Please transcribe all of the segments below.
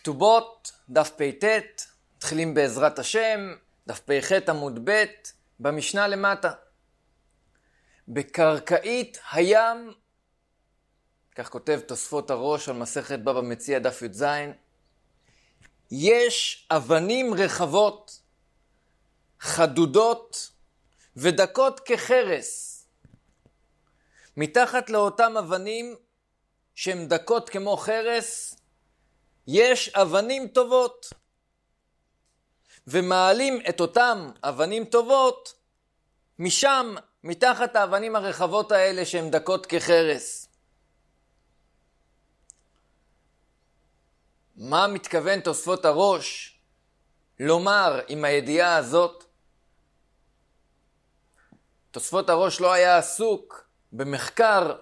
כתובות, דף פ"ט, מתחילים בעזרת השם, דף פ"ח עמוד ב', במשנה למטה. בקרקעית הים, כך כותב תוספות הראש על מסכת בבא מציעא דף י"ז, יש אבנים רחבות, חדודות ודקות כחרס. מתחת לאותם אבנים שהן דקות כמו חרס, יש אבנים טובות. ומעלים את אותם אבנים טובות משם, מתחת האבנים הרחבות האלה שהן דקות כחרס. מה מתכוון תוספות הראש לומר עם הידיעה הזאת? תוספות הראש לא היה עסוק במחקר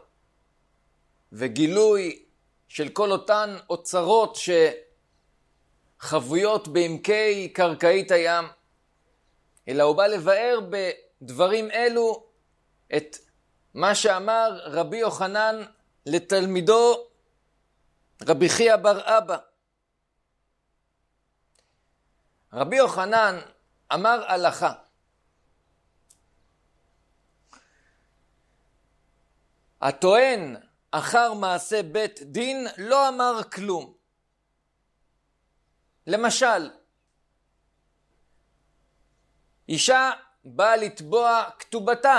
וגילוי של כל אותן אוצרות שחבויות בעמקי קרקעית הים, אלא הוא בא לבאר בדברים אלו את מה שאמר רבי יוחנן לתלמידו רבי חייא בר אבא. רבי יוחנן אמר הלכה. הטוען אחר מעשה בית דין לא אמר כלום. למשל, אישה באה לתבוע כתובתה.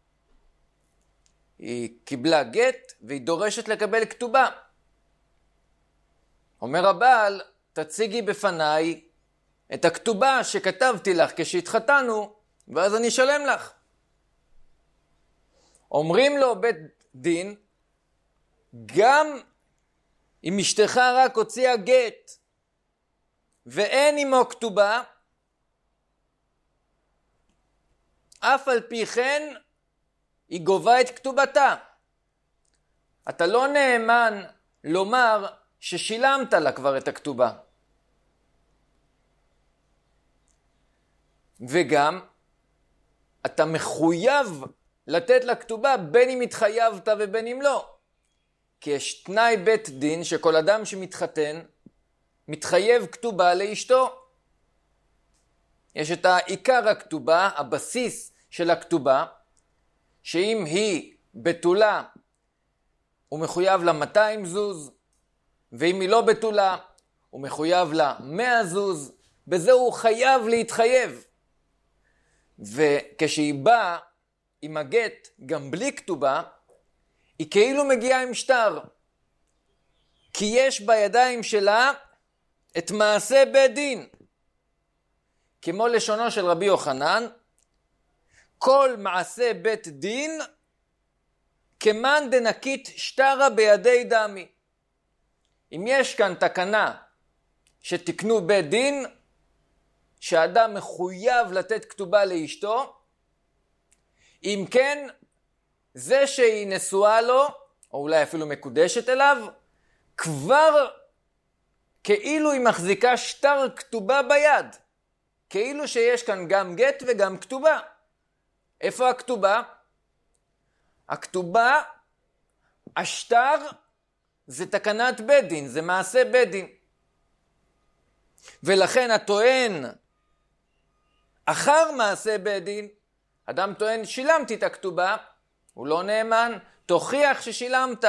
היא קיבלה גט והיא דורשת לקבל כתובה. אומר הבעל, תציגי בפניי את הכתובה שכתבתי לך כשהתחתנו, ואז אני אשלם לך. אומרים לו בית דין, גם אם אשתך רק הוציאה גט ואין עמו כתובה, אף על פי כן היא גובה את כתובתה. אתה לא נאמן לומר ששילמת לה כבר את הכתובה. וגם אתה מחויב לתת לה כתובה בין אם התחייבת ובין אם לא. כי יש תנאי בית דין שכל אדם שמתחתן מתחייב כתובה לאשתו. יש את העיקר הכתובה, הבסיס של הכתובה, שאם היא בתולה הוא מחויב לה 200 זוז, ואם היא לא בתולה הוא מחויב לה 100 זוז, בזה הוא חייב להתחייב. וכשהיא באה עם הגט גם בלי כתובה, היא כאילו מגיעה עם שטר. כי יש בידיים שלה את מעשה בית דין. כמו לשונו של רבי יוחנן, כל מעשה בית דין כמאן דנקית שטרה בידי דמי. אם יש כאן תקנה שתקנו בית דין, שאדם מחויב לתת כתובה לאשתו, אם כן, זה שהיא נשואה לו, או אולי אפילו מקודשת אליו, כבר כאילו היא מחזיקה שטר כתובה ביד. כאילו שיש כאן גם גט וגם כתובה. איפה הכתובה? הכתובה, השטר, זה תקנת בית דין, זה מעשה בית דין. ולכן הטוען, אחר מעשה בית דין, אדם טוען, שילמתי את הכתובה, הוא לא נאמן, תוכיח ששילמת.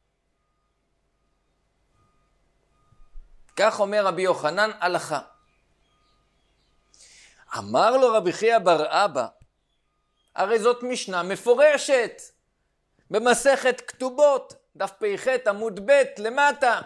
כך אומר רבי יוחנן הלכה. אמר לו רבי חייא בר אבא, הרי זאת משנה מפורשת, במסכת כתובות, דף פ"ח עמוד ב' למטה.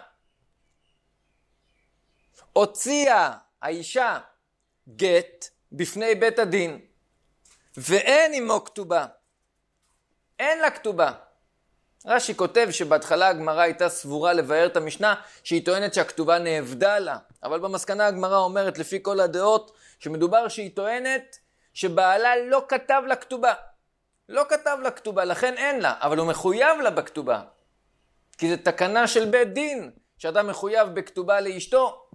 הוציאה האישה גט בפני בית הדין, ואין עמו כתובה. אין לה כתובה. רש"י כותב שבהתחלה הגמרא הייתה סבורה לבאר את המשנה שהיא טוענת שהכתובה נאבדה לה. אבל במסקנה הגמרא אומרת לפי כל הדעות שמדובר שהיא טוענת שבעלה לא כתב לה כתובה. לא כתב לה כתובה, לכן אין לה, אבל הוא מחויב לה בכתובה. כי זה תקנה של בית דין, שאדם מחויב בכתובה לאשתו.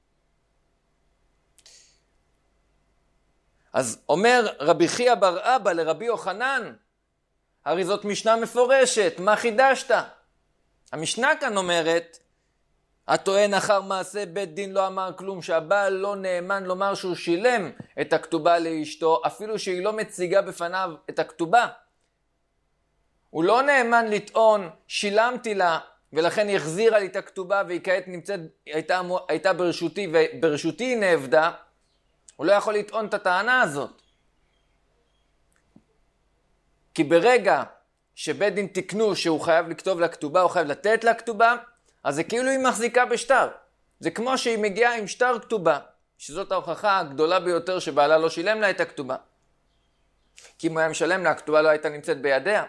אז אומר רבי חייא בר אבא לרבי יוחנן, הרי זאת משנה מפורשת, מה חידשת? המשנה כאן אומרת, הטוען אחר מעשה בית דין לא אמר כלום, שהבעל לא נאמן לומר שהוא שילם את הכתובה לאשתו, אפילו שהיא לא מציגה בפניו את הכתובה. הוא לא נאמן לטעון, שילמתי לה, ולכן היא החזירה לי את הכתובה, והיא כעת הייתה ברשותי, וברשותי היא נעבדה. הוא לא יכול לטעון את הטענה הזאת. כי ברגע שבית דין תקנו שהוא חייב לכתוב לה כתובה, הוא חייב לתת לה כתובה, אז זה כאילו היא מחזיקה בשטר. זה כמו שהיא מגיעה עם שטר כתובה, שזאת ההוכחה הגדולה ביותר שבעלה לא שילם לה את הכתובה. כי אם הוא היה משלם לה, הכתובה לא הייתה נמצאת בידיה.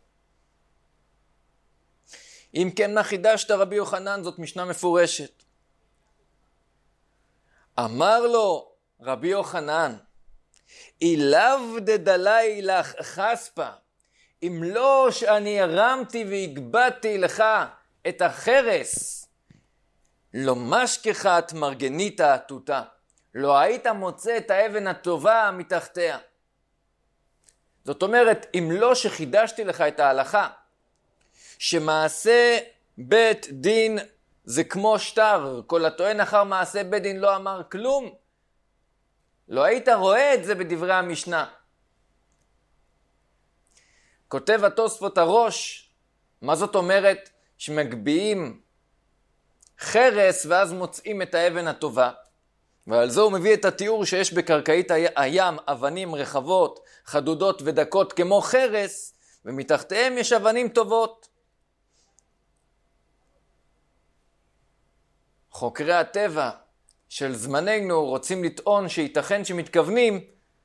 אם כן, מה חידשת רבי יוחנן? זאת משנה מפורשת. אמר לו רבי יוחנן, אילאו דדלי לך חספה, אם לא שאני הרמתי והגבתי לך את החרס, לא משכך את מרגנית העתותה, לא היית מוצא את האבן הטובה מתחתיה. זאת אומרת, אם לא שחידשתי לך את ההלכה, שמעשה בית דין זה כמו שטר, כל הטוען אחר מעשה בית דין לא אמר כלום, לא היית רואה את זה בדברי המשנה. כותב התוספות הראש, מה זאת אומרת? שמגביעים חרס ואז מוצאים את האבן הטובה. ועל זה הוא מביא את התיאור שיש בקרקעית הים אבנים רחבות, חדודות ודקות כמו חרס, ומתחתיהם יש אבנים טובות. חוקרי הטבע של זמננו רוצים לטעון שייתכן שמתכוונים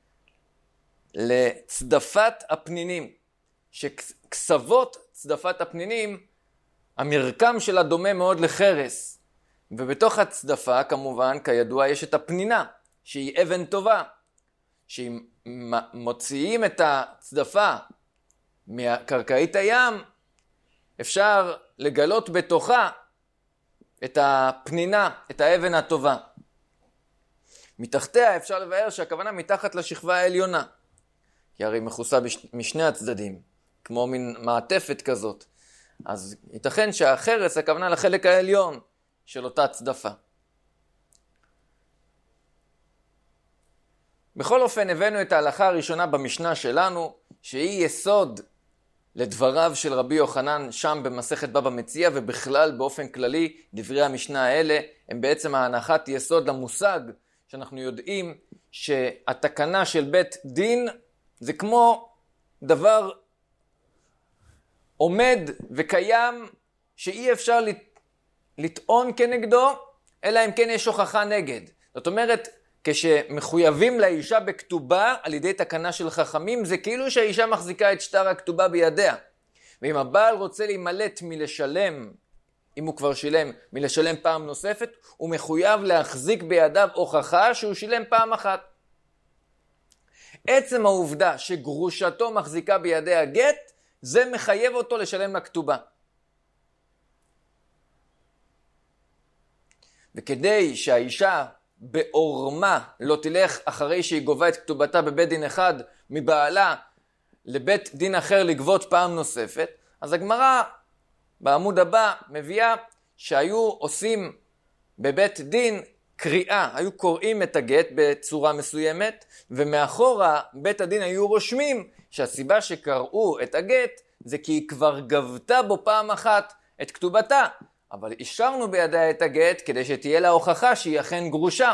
לצדפת הפנינים, שכסבות צדפת הפנינים, המרקם שלה דומה מאוד לחרס, ובתוך הצדפה כמובן כידוע יש את הפנינה, שהיא אבן טובה, שאם מוציאים את הצדפה מקרקעית הים, אפשר לגלות בתוכה את הפנינה, את האבן הטובה. מתחתיה אפשר לבאר שהכוונה מתחת לשכבה העליונה, כי הרי מכוסה משני הצדדים, כמו מין מעטפת כזאת. אז ייתכן שהחרס הכוונה לחלק העליון של אותה צדפה. בכל אופן הבאנו את ההלכה הראשונה במשנה שלנו, שהיא יסוד לדבריו של רבי יוחנן שם במסכת בבא מציעא, ובכלל באופן כללי דברי המשנה האלה הם בעצם ההנחת יסוד למושג שאנחנו יודעים שהתקנה של בית דין זה כמו דבר עומד וקיים שאי אפשר לטעון כנגדו, אלא אם כן יש הוכחה נגד. זאת אומרת, כשמחויבים לאישה בכתובה על ידי תקנה של חכמים, זה כאילו שהאישה מחזיקה את שטר הכתובה בידיה. ואם הבעל רוצה להימלט מלשלם, אם הוא כבר שילם, מלשלם פעם נוספת, הוא מחויב להחזיק בידיו הוכחה שהוא שילם פעם אחת. עצם העובדה שגרושתו מחזיקה בידי הגט, זה מחייב אותו לשלם לכתובה. וכדי שהאישה בעורמה לא תלך אחרי שהיא גובה את כתובתה בבית דין אחד מבעלה לבית דין אחר לגבות פעם נוספת, אז הגמרא בעמוד הבא מביאה שהיו עושים בבית דין קריאה, היו קוראים את הגט בצורה מסוימת, ומאחורה בית הדין היו רושמים שהסיבה שקראו את הגט זה כי היא כבר גבתה בו פעם אחת את כתובתה, אבל השארנו בידיה את הגט כדי שתהיה לה הוכחה שהיא אכן גרושה.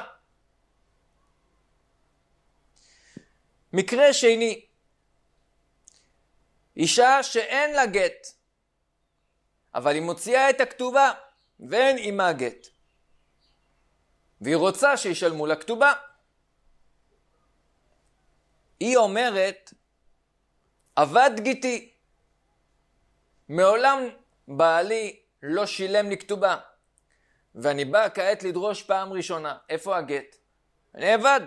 מקרה שני, אישה שאין לה גט, אבל היא מוציאה את הכתובה ואין עימה גט, והיא רוצה שישלמו לה כתובה. היא אומרת, עבד גיתי, מעולם בעלי לא שילם לי כתובה, ואני בא כעת לדרוש פעם ראשונה, איפה הגט? אני עבד.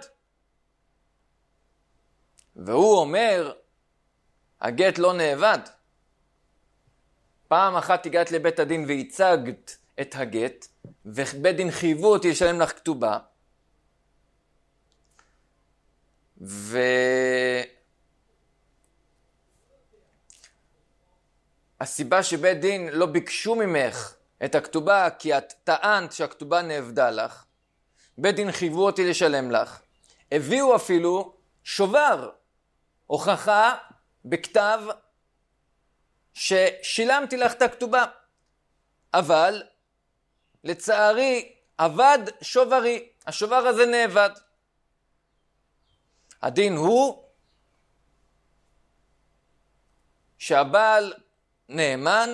והוא אומר, הגט לא נאבד. פעם אחת הגעת לבית הדין והצגת את הגט, ובית דין חייבו אותי לשלם לך כתובה, הסיבה שבית דין לא ביקשו ממך את הכתובה כי את טענת שהכתובה נאבדה לך, בית דין חייבו אותי לשלם לך, הביאו אפילו שובר, הוכחה בכתב ששילמתי לך את הכתובה, אבל לצערי אבד שוברי, השובר הזה נאבד. הדין הוא שהבעל נאמן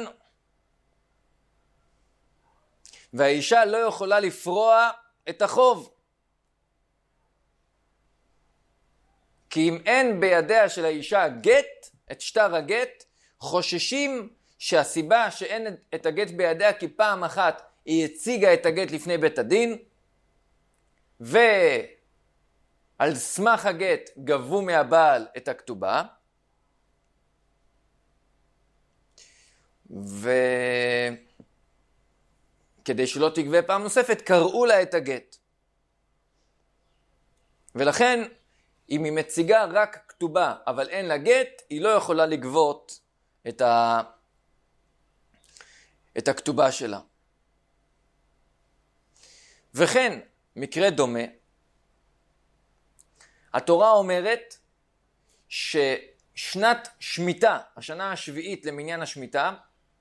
והאישה לא יכולה לפרוע את החוב. כי אם אין בידיה של האישה גט, את שטר הגט, חוששים שהסיבה שאין את הגט בידיה כי פעם אחת היא הציגה את הגט לפני בית הדין, ועל סמך הגט גבו מהבעל את הכתובה, וכדי שלא תגבה פעם נוספת קראו לה את הגט. ולכן אם היא מציגה רק כתובה אבל אין לה גט, היא לא יכולה לגבות את הכתובה שלה. וכן, מקרה דומה, התורה אומרת ששנת שמיטה, השנה השביעית למניין השמיטה,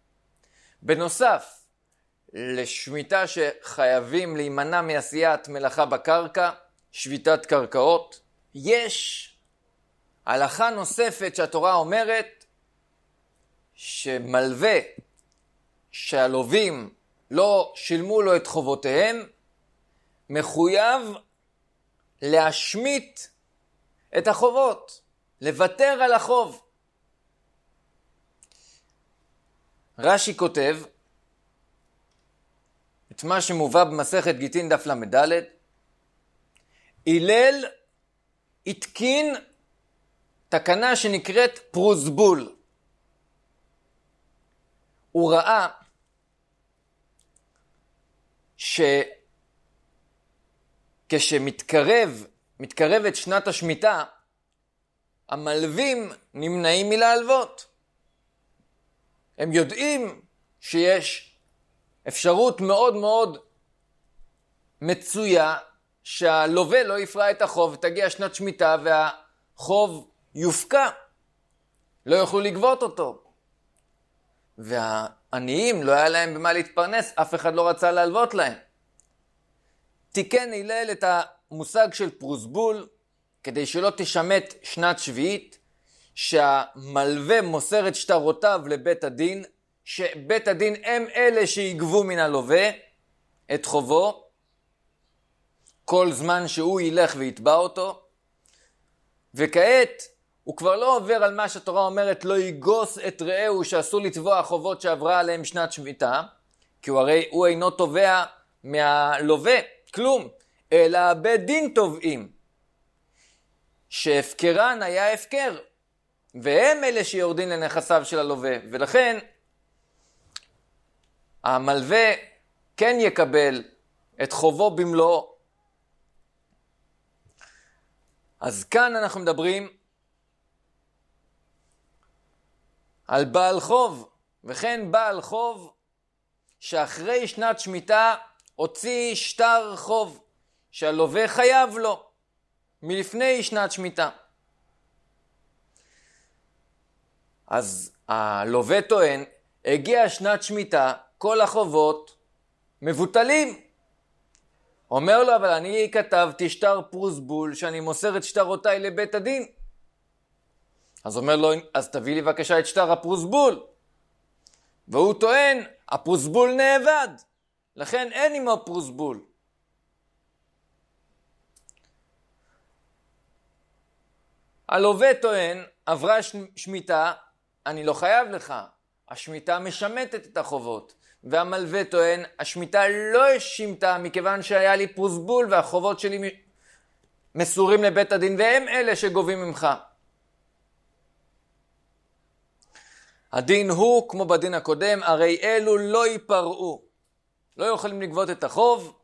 בנוסף לשמיטה שחייבים להימנע מעשיית מלאכה בקרקע, שביתת קרקעות, יש הלכה נוספת שהתורה אומרת שמלווה שהלווים לא שילמו לו את חובותיהם, מחויב להשמיט את החובות, לוותר על החוב. רש"י כותב את מה שמובא במסכת גיטין דף למדלת, הלל התקין תקנה שנקראת פרוזבול. הוא ראה כשמתקרבת שנת השמיטה, המלווים נמנעים מלהלוות. הם יודעים שיש אפשרות מאוד מאוד מצויה שהלווה לא יפרע את החוב, תגיע שנת שמיטה והחוב יופקע, לא יוכלו לגבות אותו. והעניים לא היה להם במה להתפרנס, אף אחד לא רצה להלוות להם. תיקן הלל את המושג של פרוזבול, כדי שלא תשמט שנת שביעית, שהמלווה מוסר את שטרותיו לבית הדין, שבית הדין הם אלה שיגבו מן הלווה את חובו, כל זמן שהוא ילך ויתבע אותו, וכעת הוא כבר לא עובר על מה שהתורה אומרת, לא יגוס את רעהו שאסור לתבוע חובות שעברה עליהם שנת שמיטה, כי הוא אינו תובע מהלווה, כלום, אלא בית דין תובעים, שהפקרן היה הפקר, והם אלה שיורדים לנכסיו של הלווה, ולכן המלווה כן יקבל את חובו במלואו. אז כאן אנחנו מדברים על בעל חוב, וכן בעל חוב שאחרי שנת שמיטה הוציא שטר חוב שהלווה חייב לו מלפני שנת שמיטה. אז הלווה טוען, הגיעה שנת שמיטה, כל החובות מבוטלים. אומר לו, אבל אני כתבתי שטר פרוזבול שאני מוסר את שטרותיי לבית הדין. אז אומר לו, אז תביא לי בבקשה את שטר הפרוזבול. והוא טוען, הפרוזבול נאבד, לכן אין עמו פרוזבול. הלווה טוען, עברה שמיטה, אני לא חייב לך. השמיטה משמטת את החובות. והמלווה טוען, השמיטה לא שימתה מכיוון שהיה לי פרוזבול והחובות שלי מסורים לבית הדין והם אלה שגובים ממך. הדין הוא, כמו בדין הקודם, הרי אלו לא ייפרעו. לא יכולים לגבות את החוב,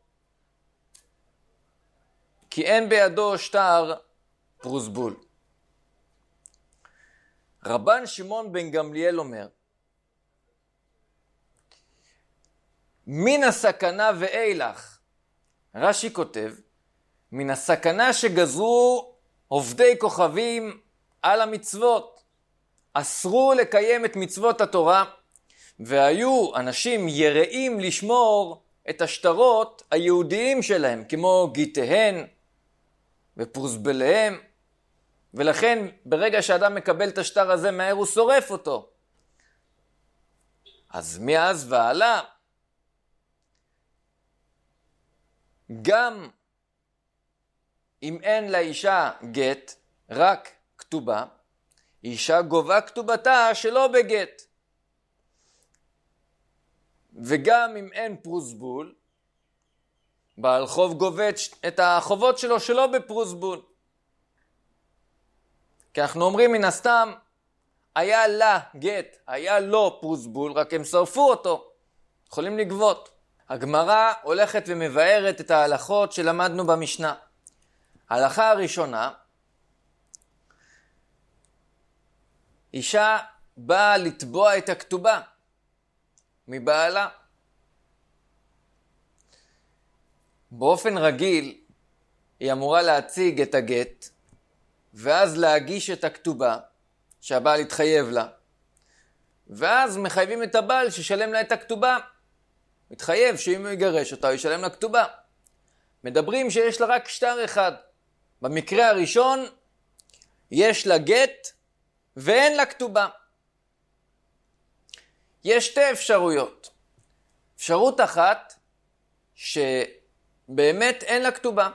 כי אין בידו שטר פרוזבול. רבן שמעון בן גמליאל אומר, מן הסכנה ואילך. רש"י כותב, מן הסכנה שגזרו עובדי כוכבים על המצוות. אסרו לקיים את מצוות התורה, והיו אנשים יראים לשמור את השטרות היהודיים שלהם, כמו גיטיהן ופרוסבליהם, ולכן ברגע שאדם מקבל את השטר הזה מהר הוא שורף אותו. אז מאז ועלה, גם אם אין לאישה גט, רק כתובה, אישה גובה כתובתה שלא בגט. וגם אם אין פרוסבול, בעל חוב גובה את החובות שלו שלא בפרוסבול. כי אנחנו אומרים מן הסתם, היה לה גט, היה לו פרוסבול, רק הם שרפו אותו, יכולים לגבות. הגמרא הולכת ומבארת את ההלכות שלמדנו במשנה. ההלכה הראשונה, אישה באה לתבוע את הכתובה מבעלה. באופן רגיל היא אמורה להציג את הגט ואז להגיש את הכתובה שהבעל התחייב לה, ואז מחייבים את הבעל שישלם לה את הכתובה. מתחייב שאם הוא יגרש אותה הוא ישלם לה כתובה. מדברים שיש לה רק שטר אחד. במקרה הראשון יש לה גט ואין לה כתובה. יש שתי אפשרויות. אפשרות אחת שבאמת אין לה כתובה,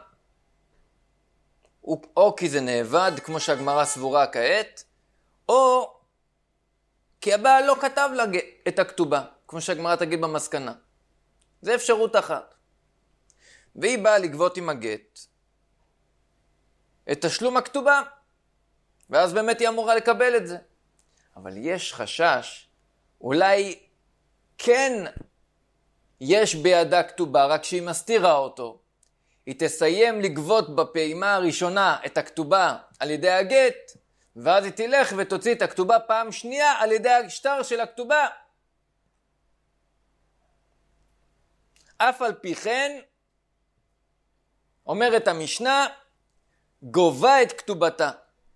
או כי זה נאבד כמו שהגמרא סבורה כעת, או כי הבעל לא כתב לה את הכתובה כמו שהגמרא תגיד במסקנה. זה אפשרות אחת. והיא באה לגבות עם הגט את תשלום הכתובה, ואז באמת היא אמורה לקבל את זה. אבל יש חשש, אולי כן יש בידה כתובה, רק שהיא מסתירה אותו. היא תסיים לגבות בפעימה הראשונה את הכתובה על ידי הגט, ואז היא תלך ותוציא את הכתובה פעם שנייה על ידי השטר של הכתובה. אף על פי כן, אומרת המשנה, גובה את כתובתה.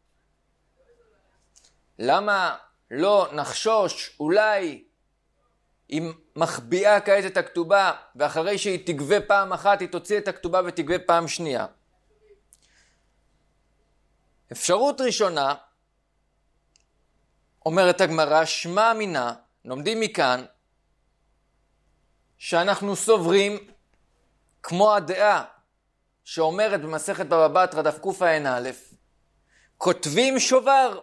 למה לא נחשוש אולי אם מחביאה כעת את הכתובה, ואחרי שהיא תגבה פעם אחת היא תוציא את הכתובה ותגבה פעם שנייה? אפשרות ראשונה, אומרת הגמרא, שמע מינה, לומדים מכאן שאנחנו סוברים כמו הדעה שאומרת במסכת בבא בתרא דף קע"א, כותבים שובר.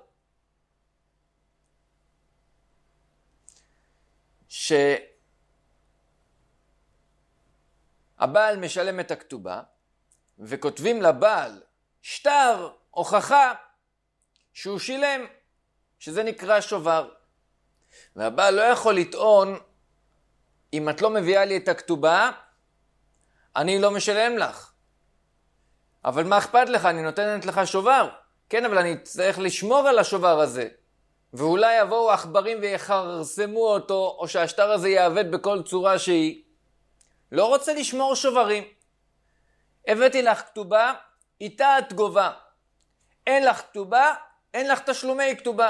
שהבעל משלם את הכתובה וכותבים לבעל שטר הוכחה שהוא שילם, שזה נקרא שובר. והבעל לא יכול לטעון, אם את לא מביאה לי את הכתובה אני לא משלם לך. אבל מה אכפת לך? אני נותנת לך שובר. כן, אבל אני צריך לשמור על השובר הזה. ואולי יבואו עכברים ויחרסמו אותו, או שהשטר הזה יעבד בכל צורה שהיא. לא רוצה לשמור שוברים. הבאתי לך כתובה, איתה את גובה. אין לך כתובה, אין לך תשלומי כתובה.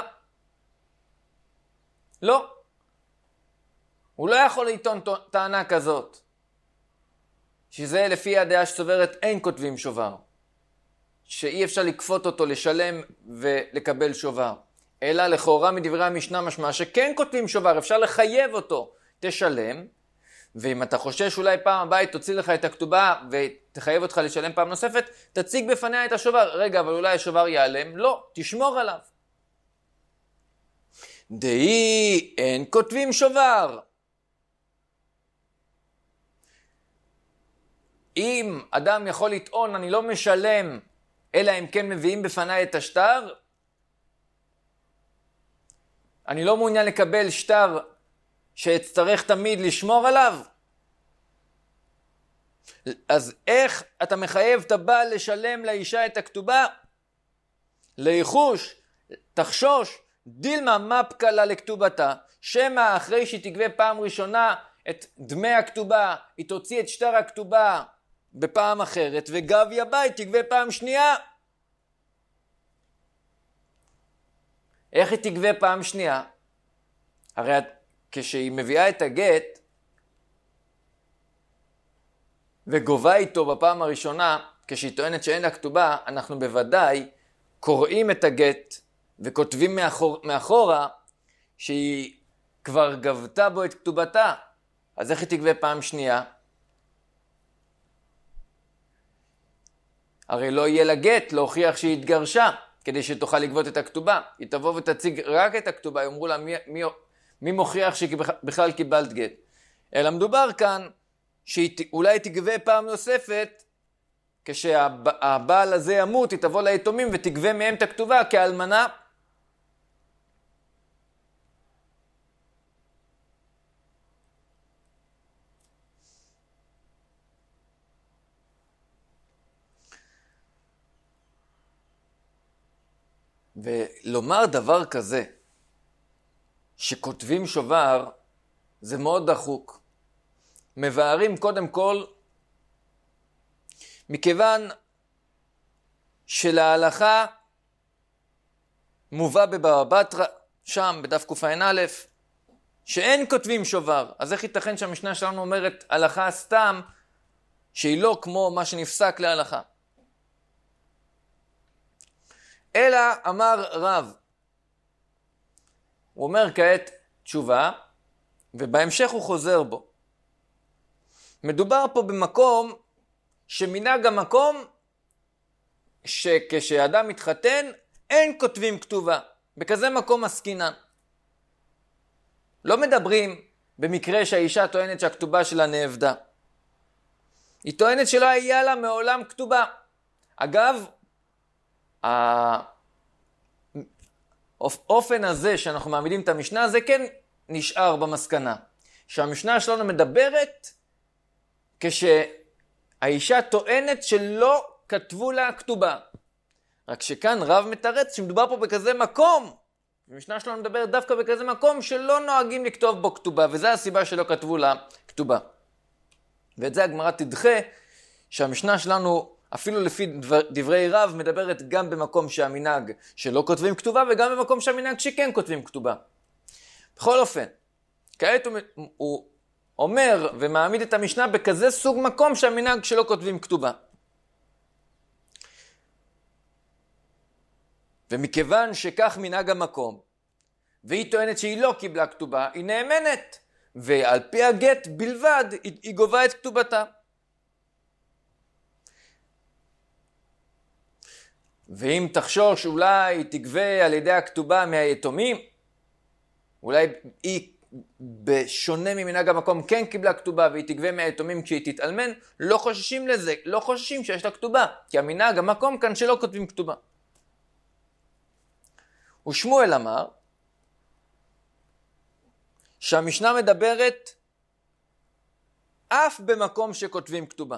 לא. הוא לא יכול לטעון טענה כזאת. שזה לפי הדעה שסוברת אין כותבים שובר. שאי אפשר לקפות אותו לשלם ולקבל שובר. אלא לכאורה מדברי המשנה משמע שכן כותבים שובר, אפשר לחייב אותו, תשלם, ואם אתה חושש אולי פעם הבאה תוציא לך את הכתובה ותחייב אותך לשלם פעם נוספת, תציג בפניה את השובר. רגע, אבל אולי השובר ייעלם? לא, תשמור עליו. דהי אין כותבים שובר. אם אדם יכול לטעון אני לא משלם, אלא אם כן מביאים בפניי את השטר, אני לא מעוניין לקבל שטר שאצטרך תמיד לשמור עליו. אז איך אתה מחייב את הבעל לשלם לאישה את הכתובה? ליחוש, תחשוש, דילמה מפקה לה לכתובתה, שמה אחרי שהיא תגבה פעם ראשונה את דמי הכתובה, היא תוציא את שטר הכתובה בפעם אחרת, וגבי הבית תגבה פעם שנייה. איך היא תגבה פעם שנייה? הרי כשהיא מביאה את הגט וגובה איתו בפעם הראשונה, כשהיא טוענת שאין לה כתובה, אנחנו בוודאי קוראים את הגט וכותבים מאחורה שהיא כבר גבתה בו את כתובתה. אז איך היא תגבה פעם שנייה? הרי לא יהיה לה גט להוכיח שהיא התגרשה כדי שתוכל לגבות את הכתובה. היא תבוא ותציג רק את הכתובה, יאמרו לה מי מוכיח שבכלל קיבלת גט. אלא מדובר כאן שהיא אולי תגבה פעם נוספת, כשהבעל הזה ימות, היא תבוא ליתומים ותגבה מהם את הכתובה כאלמנה. ולומר דבר כזה, שכותבים שובר, זה מאוד דחוק. מבארים קודם כל, מכיוון שלהלכה מובא בבבא בתרא, שם בדף קע"א, שאין כותבים שובר. אז איך ייתכן שהמשנה שלנו אומרת הלכה סתם, שהיא לא כמו מה שנפסק להלכה? אלא אמר רב, הוא אומר כעת תשובה, ובהמשך הוא חוזר בו. מדובר פה במקום שמנהג המקום שכשאדם מתחתן אין כותבים כתובה. בכזה מקום עסקינן. לא מדברים במקרה שהאישה טוענת שהכתובה שלה נאבדה. היא טוענת שלא היה לה מעולם כתובה. אגב, האופן הזה שאנחנו מעמידים את המשנה הזה כן נשאר במסקנה. שהמשנה שלנו מדברת כשהאישה טוענת שלא כתבו לה כתובה. רק שכאן רב מתרץ שמדובר פה בכזה מקום. המשנה שלנו מדברת דווקא בכזה מקום שלא נוהגים לכתוב בו כתובה, וזו הסיבה שלא כתבו לה כתובה. ואת זה הגמרא תדחה, שהמשנה שלנו אפילו לפי דברי רב מדברת גם במקום שהמנהג שלא כותבים כתובה, וגם במקום שהמנהג שכן כותבים כתובה. בכל אופן, כעת הוא אומר ומעמיד את המשנה בכזה סוג מקום שהמנהג שלא כותבים כתובה. ומכיוון שכך מנהג המקום, והיא טוענת שהיא לא קיבלה כתובה, היא נאמנת, ועל פי הגט בלבד היא גובה את כתובתה. ואם תחשוש אולי היא תגבה על ידי הכתובה מהיתומים, אולי היא בשונה ממנהג המקום כן קיבלה כתובה והיא תגבה מהיתומים כשהיא תתאלמן, לא חוששים לזה, לא חוששים שיש לה כתובה, כי המנהג המקום כאן שלא כותבים כתובה. ושמואל אמר שהמשנה מדברת אף במקום שכותבים כתובה.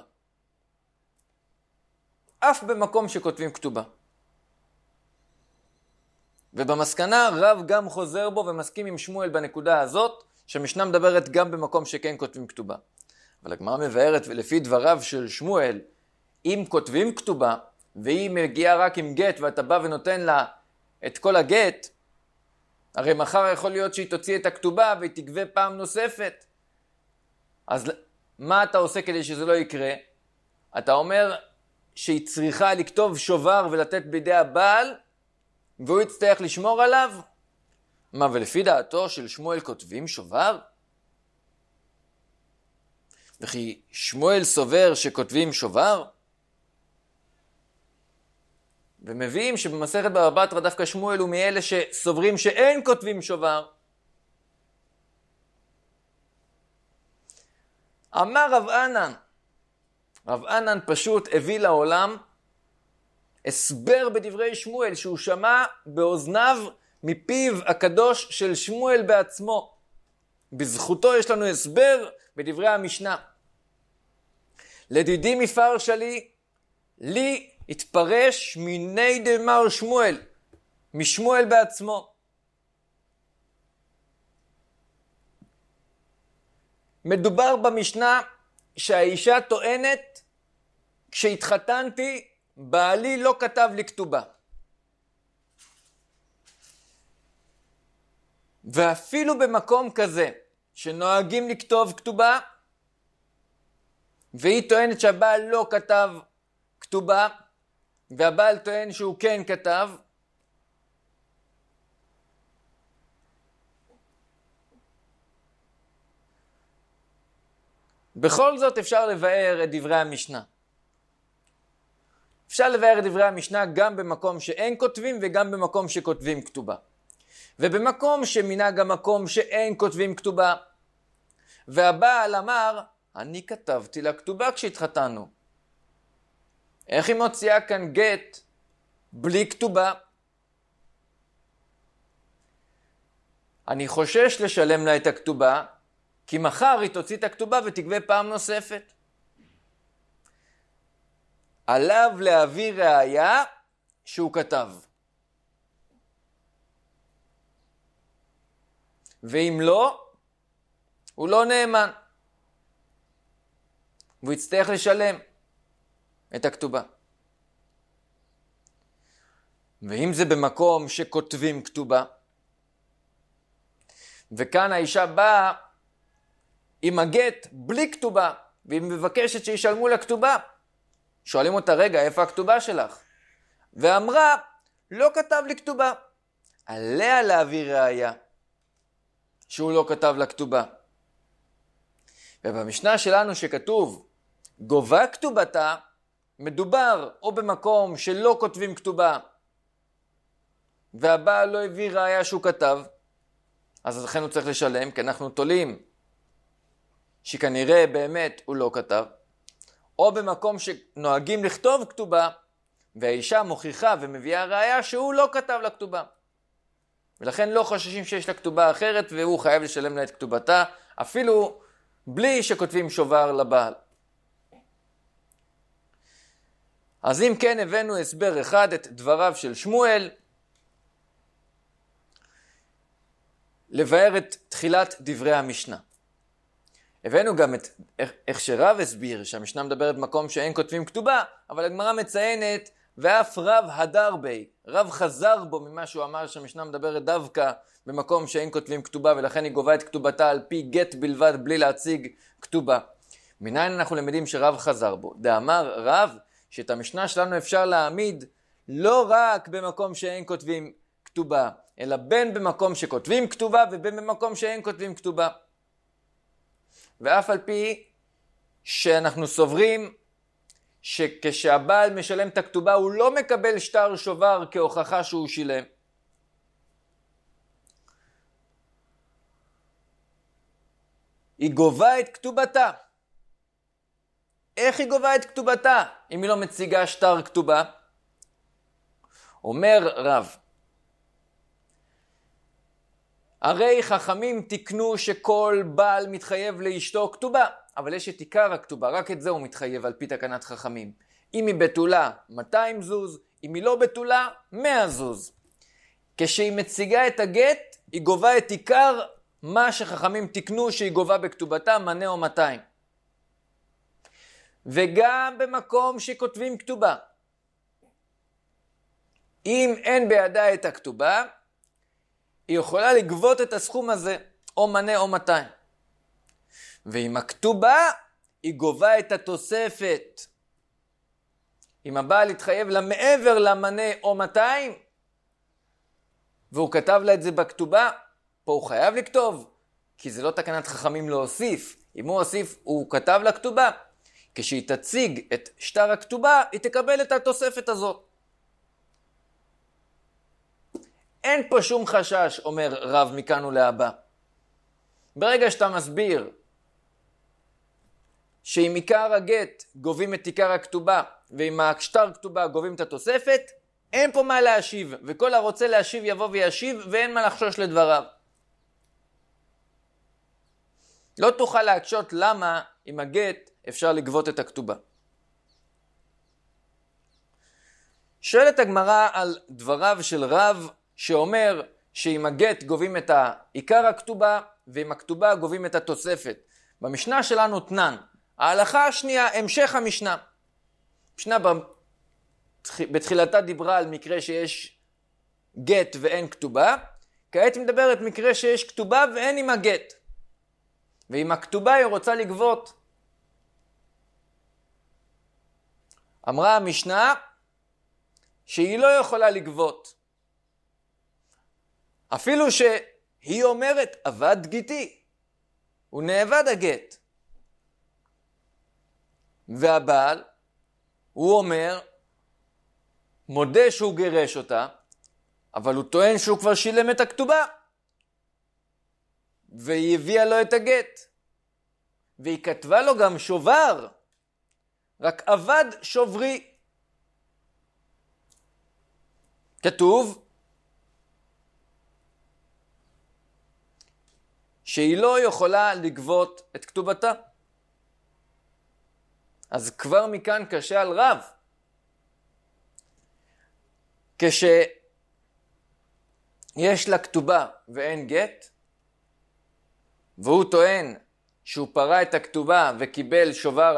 אף במקום שכותבים כתובה. ובמסקנה רב גם חוזר בו ומסכים עם שמואל בנקודה הזאת, שהמשנה מדברת גם במקום שכן כותבים כתובה. אבל הגמרא מבארת, ולפי דבריו של שמואל, אם כותבים כתובה, והיא מגיעה רק עם גט, ואתה בא ונותן לה את כל הגט, הרי מחר יכול להיות שהיא תוציא את הכתובה, והיא תגבה פעם נוספת. אז מה אתה עושה כדי שזה לא יקרה? אתה אומר שהיא צריכה לכתוב שובר ולתת בידי הבעל, והוא יצטרך לשמור עליו? מה, ולפי דעתו של שמואל כותבים שובר? וכי שמואל סובר שכותבים שובר? ומביאים שבמסכת בבא בתרא דווקא שמואל הוא מאלה שסוברים שאין כותבים שובר. אמר רב ענן, רב ענן פשוט הביא לעולם הסבר בדברי שמואל שהוא שמע באוזניו מפיו הקדוש של שמואל בעצמו. בזכותו יש לנו הסבר בדברי המשנה. לדידי מפרשה לי התפרש מיני דמר שמואל, משמואל בעצמו. מדובר במשנה שהאישה טוענת, כשהתחתנתי, בעלי לא כתב לי כתובה. ואפילו במקום כזה, שנוהגים לכתוב כתובה, והיא טוענת שהבעל לא כתב כתובה, והבעל טוען שהוא כן כתב, בכל זאת אפשר לבאר את דברי המשנה. אפשר לבאר את דברי המשנה גם במקום שאין כותבים וגם במקום שכותבים כתובה. ובמקום שמנהג המקום שאין כותבים כתובה, והבעל אמר, אני כתבתי לה כתובה כשהתחתנו. איך היא מוציאה כאן גט בלי כתובה? אני חושש לשלם לה את הכתובה, כי מחר היא תוציא את הכתובה ותגבה פעם נוספת. עליו להביא ראיה שהוא כתב. ואם לא, הוא לא נאמן. והוא יצטרך לשלם את הכתובה. ואם זה במקום שכותבים כתובה, וכאן האישה באה עם הגט בלי כתובה, והיא מבקשת שישלמו לה כתובה, שואלים אותה, רגע, איפה הכתובה שלך? ואמרה, לא כתב לי כתובה. עליה להביא ראיה שהוא לא כתב לה כתובה. ובמשנה שלנו שכתוב, גובה כתובתה, מדובר או במקום שלא כותבים כתובה, והבעל לא הביא ראיה שהוא כתב, אז לכן הוא צריך לשלם, כי אנחנו תולים שכנראה באמת הוא לא כתב, או במקום שנוהגים לכתוב כתובה, והאישה מוכיחה ומביאה ראיה שהוא לא כתב לה כתובה. ולכן לא חוששים שיש לה כתובה אחרת, והוא חייב לשלם לה את כתובתה, אפילו בלי שכותבים שובר לבעל. אז אם כן, הבאנו הסבר אחד, את דבריו של שמואל, לבאר את תחילת דברי המשנה. הבאנו גם את איך שרב הסביר, שהמשנה מדברת במקום שאין כותבים כתובה, אבל הגמרא מציינת, ואף רב הדר בי, רב חזר בו ממה שהוא אמר שהמשנה מדברת דווקא במקום שאין כותבים כתובה, ולכן היא גובה את כתובתה על פי גט בלבד, בלי להציג כתובה. מניין אנחנו למדים שרב חזר בו? דאמר רב, שאת המשנה שלנו אפשר להעמיד לא רק במקום שאין כותבים כתובה, אלא בין במקום שכותבים כתובה ובין במקום שאין כותבים כתובה. ואף על פי שאנחנו סוברים שכשהבעל משלם את הכתובה הוא לא מקבל שטר שובר כהוכחה שהוא שילם. היא גובה את כתובתה. איך היא גובה את כתובתה אם היא לא מציגה שטר כתובה? אומר רב, הרי חכמים תקנו שכל בעל מתחייב לאשתו כתובה, אבל יש את עיקר הכתובה, רק את זה הוא מתחייב על פי תקנת חכמים. אם היא בתולה 200 זוז, אם היא לא בתולה 100 זוז. כשהיא מציגה את הגט, היא גובה את עיקר מה שחכמים תקנו שהיא גובה בכתובתה, מנה או 200. וגם במקום שכותבים כתובה. אם אין בידה את הכתובה, היא יכולה לגבות את הסכום הזה, או מנה או 200. ועם הכתובה, היא גובה את התוספת. אם הבעל התחייב לה מעבר למנה או 200, והוא כתב לה את זה בכתובה, פה הוא חייב לכתוב, כי זה לא תקנת חכמים להוסיף. אם הוא הוסיף, הוא כתב לה כתובה. כשהיא תציג את שטר הכתובה, היא תקבל את התוספת הזאת. אין פה שום חשש, אומר רב מכאן ולהבא. ברגע שאתה מסביר שעם עיקר הגט גובים את עיקר הכתובה, ועם השטר כתובה גובים את התוספת, אין פה מה להשיב, וכל הרוצה להשיב יבוא וישיב, ואין מה לחשוש לדבריו. לא תוכל להקשות למה עם הגט אפשר לגבות את הכתובה. שואלת הגמרא על דבריו של רב, שאומר שעם הגט גובים את עיקר הכתובה, ועם הכתובה גובים את התוספת. במשנה שלנו תנן. ההלכה השנייה, המשך המשנה. המשנה בתחילתה דיברה על מקרה שיש גט ואין כתובה. כעת מדברת מקרה שיש כתובה ואין עם הגט. ועם הכתובה היא רוצה לגבות. אמרה המשנה שהיא לא יכולה לגבות. אפילו שהיא אומרת, אבד גיתי. הוא נאבד הגט. והבעל, הוא אומר, מודה שהוא גירש אותה, אבל הוא טוען שהוא כבר שילם את הכתובה. והיא הביאה לו את הגט. והיא כתבה לו גם שובר. רק אבד שוברי. כתוב שהיא לא יכולה לגבות את כתובתה. אז כבר מכאן קשה על רב. כשיש לה כתובה ואין גט, והוא טוען שהוא פרע את הכתובה וקיבל שובר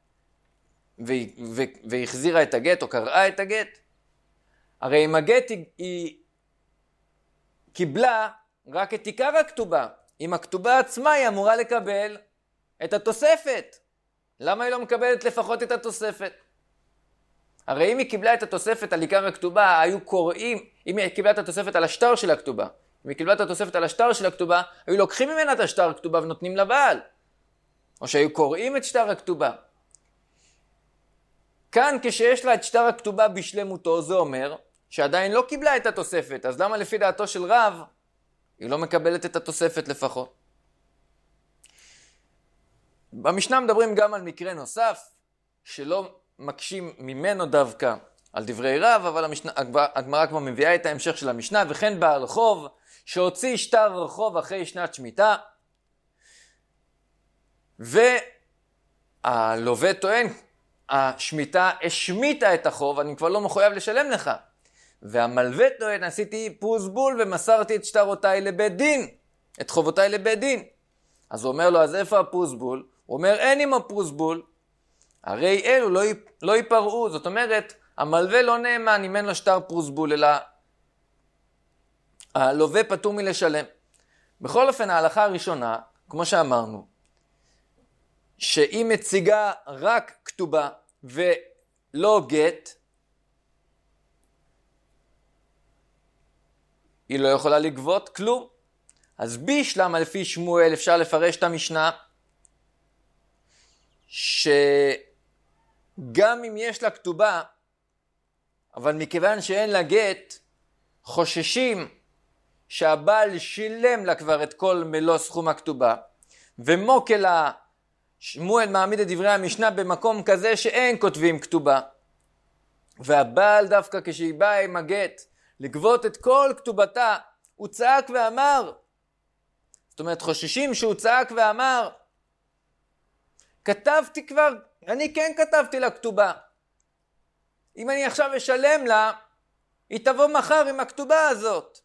והחזירה את הגט או קראה את הגט, הרי עם הגט היא קיבלה רק את עיקר הכתובה. עם הכתובה עצמה היא אמורה לקבל את התוספת. למה היא לא מקבלת לפחות את התוספת? הרי אם היא קיבלה את התוספת על עיקר הכתובה, היו קוראים, אם היא קיבלה את התוספת על השטר של הכתובה, אם היא קיבלה את התוספת על השטר של הכתובה, היו לוקחים ממנה את השטר הכתובה ונותנים לבעל. או שהיו קוראים את שטר הכתובה. כאן כשיש לה את שטר הכתובה בשלמותו, זה אומר שעדיין לא קיבלה את התוספת. אז למה לפי דעתו של רב, היא לא מקבלת את התוספת לפחות? במשנה מדברים גם על מקרה נוסף, שלא מקשים ממנו דווקא על דברי רב, אבל הגמרא כבר מביאה את ההמשך של המשנה, וכן בעל חוב שהוציא שטר חוב אחרי שנת שמיטה, והלווה טוען, השמיטה השמיטה את החוב, אני כבר לא מחויב לשלם לך. והמלווה טוען, עשיתי פרוסבול ומסרתי את שטרותיי לבית דין, את חובותיי לבית דין. אז הוא אומר לו, אז איפה הפרוסבול? הוא אומר, אין עם הפרוסבול, הרי אלו לא ייפרעו. זאת אומרת, המלווה לא נאמן אם אין לו שטר פרוסבול, אלא הלווה פטור מלשלם. בכל אופן, ההלכה הראשונה, כמו שאמרנו, שהיא מציגה רק כתובה ולא גט, היא לא יכולה לגבות כלום. אז בישלמה לפי שמואל אפשר לפרש את המשנה, שגם אם יש לה כתובה, אבל מכיוון שאין לה גט, חוששים שהבעל שילם לה כבר את כל מלוא סכום הכתובה, ומוקלה שמואל מעמיד את דברי המשנה במקום כזה שאין כותבים כתובה. והבעל דווקא כשהיא באה עם הגט לגבות את כל כתובתה, הוא צעק ואמר. זאת אומרת, חוששים שהוא צעק ואמר, כתבתי כבר, אני כן כתבתי לה כתובה. אם אני עכשיו אשלם לה, היא תבוא מחר עם הכתובה הזאת.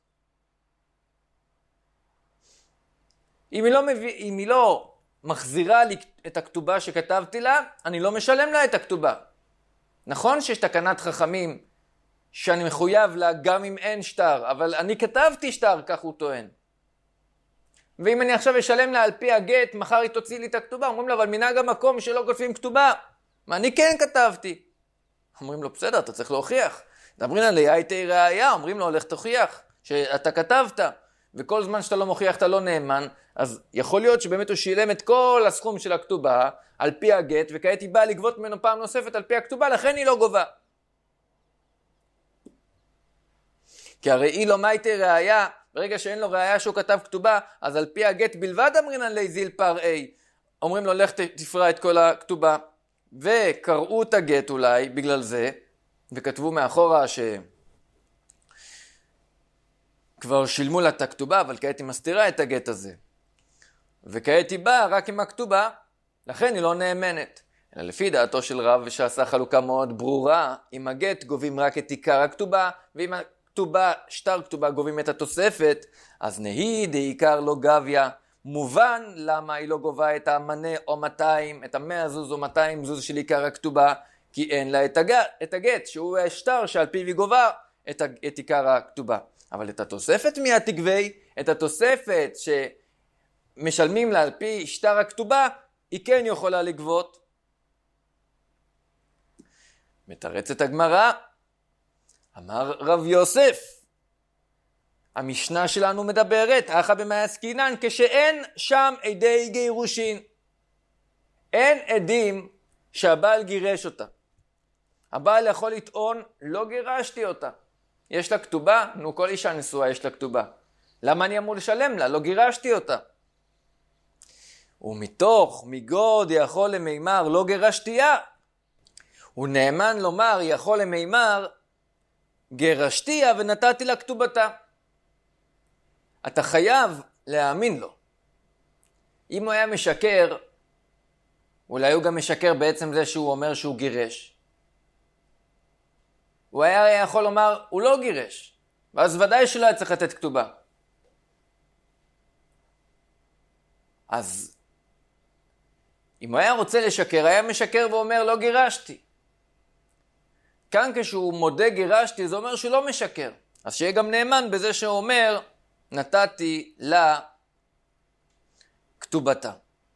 אם היא לא מחזירה לי את הכתובה שכתבתי לה, אני לא משלם לה את הכתובה. נכון שיש תקנת חכמים שאני מחויב לה גם אם אין שטר, אבל אני כתבתי שטר, כך הוא טוען. ואם אני עכשיו אשלם לה על פי הגט, מחר היא תוציא לי את הכתובה. אומרים לו, אבל מנהג המקום שלא כותבים כתובה. מה אני כן כתבתי? אומרים לו, בסדר, אתה צריך להוכיח. דברים עלי, הייתי ראיה, אומרים לו, הולך תוכיח שאתה כתבת. וכל זמן שאתה לא מוכיח, אתה לא נאמן, אז יכול להיות שבאמת הוא שילם את כל הסכום של הכתובה על פי הגט, וכעת היא באה לגבות ממנו פעם נוספת על פי הכתובה, לכן היא לא גובה. כי הרי היא לא מייתי ראיה, ברגע שאין לו ראיה שהוא כתב כתובה, אז על פי הגט בלבד אמרינן לי זיל פרעי. אומרים לו, לך תפרע את כל הכתובה. וקראו את הגט אולי בגלל זה, וכתבו מאחורה שכבר שילמו לה את הכתובה, אבל כעת היא מסתירה את הגט הזה. וכעת היא באה רק עם הכתובה, לכן היא לא נאמנת. אלא לפי דעתו של רב שעשה חלוקה מאוד ברורה, עם הגט גובים רק את עיקר הכתובה, ועם הכתובה, שטר כתובה גובים את התוספת, אז נהי דעיקר לא גביה, מובן למה היא לא גובה את המנה או 200, את 100 זוז או 200 זוז של עיקר הכתובה, כי אין לה את הגט, שהוא השטר שעל פיו היא גובה את עיקר הכתובה. אבל את התוספת מיד תגבי, את התוספת שמשלמים לה על פי שטר הכתובה, היא כן יכולה לגבות. מתרצת הגמרא, אמר רב יוסף, המשנה שלנו מדברת, אחא במאי עסקינן, כשאין שם עדי גירושין. אין עדים שהבעל גירש אותה. הבעל יכול לטעון, לא גירשתי אותה. יש לה כתובה? נו, כל אישה נשואה יש לה כתובה. למה אני אמור לשלם לה? לא גירשתי אותה. ומתוך מגוד יכול למימר לא גירשתיה. הוא נאמן לומר יכול למימר גירשתיה ונתתי לה כתובתה. אתה חייב להאמין לו. אם הוא היה משקר, אולי הוא גם משקר בעצם זה שהוא אומר שהוא גירש. הוא היה יכול לומר, הוא לא גירש. ואז ודאי שלא היה צריך לתת כתובה. אז אם הוא היה רוצה לשקר, היה משקר ואומר, לא גירשתי. כאן כשהוא מודה גירשתי, זה אומר שהוא לא משקר. אז שיהיה גם נאמן בזה שהוא אומר, נתתי לה כתובתה.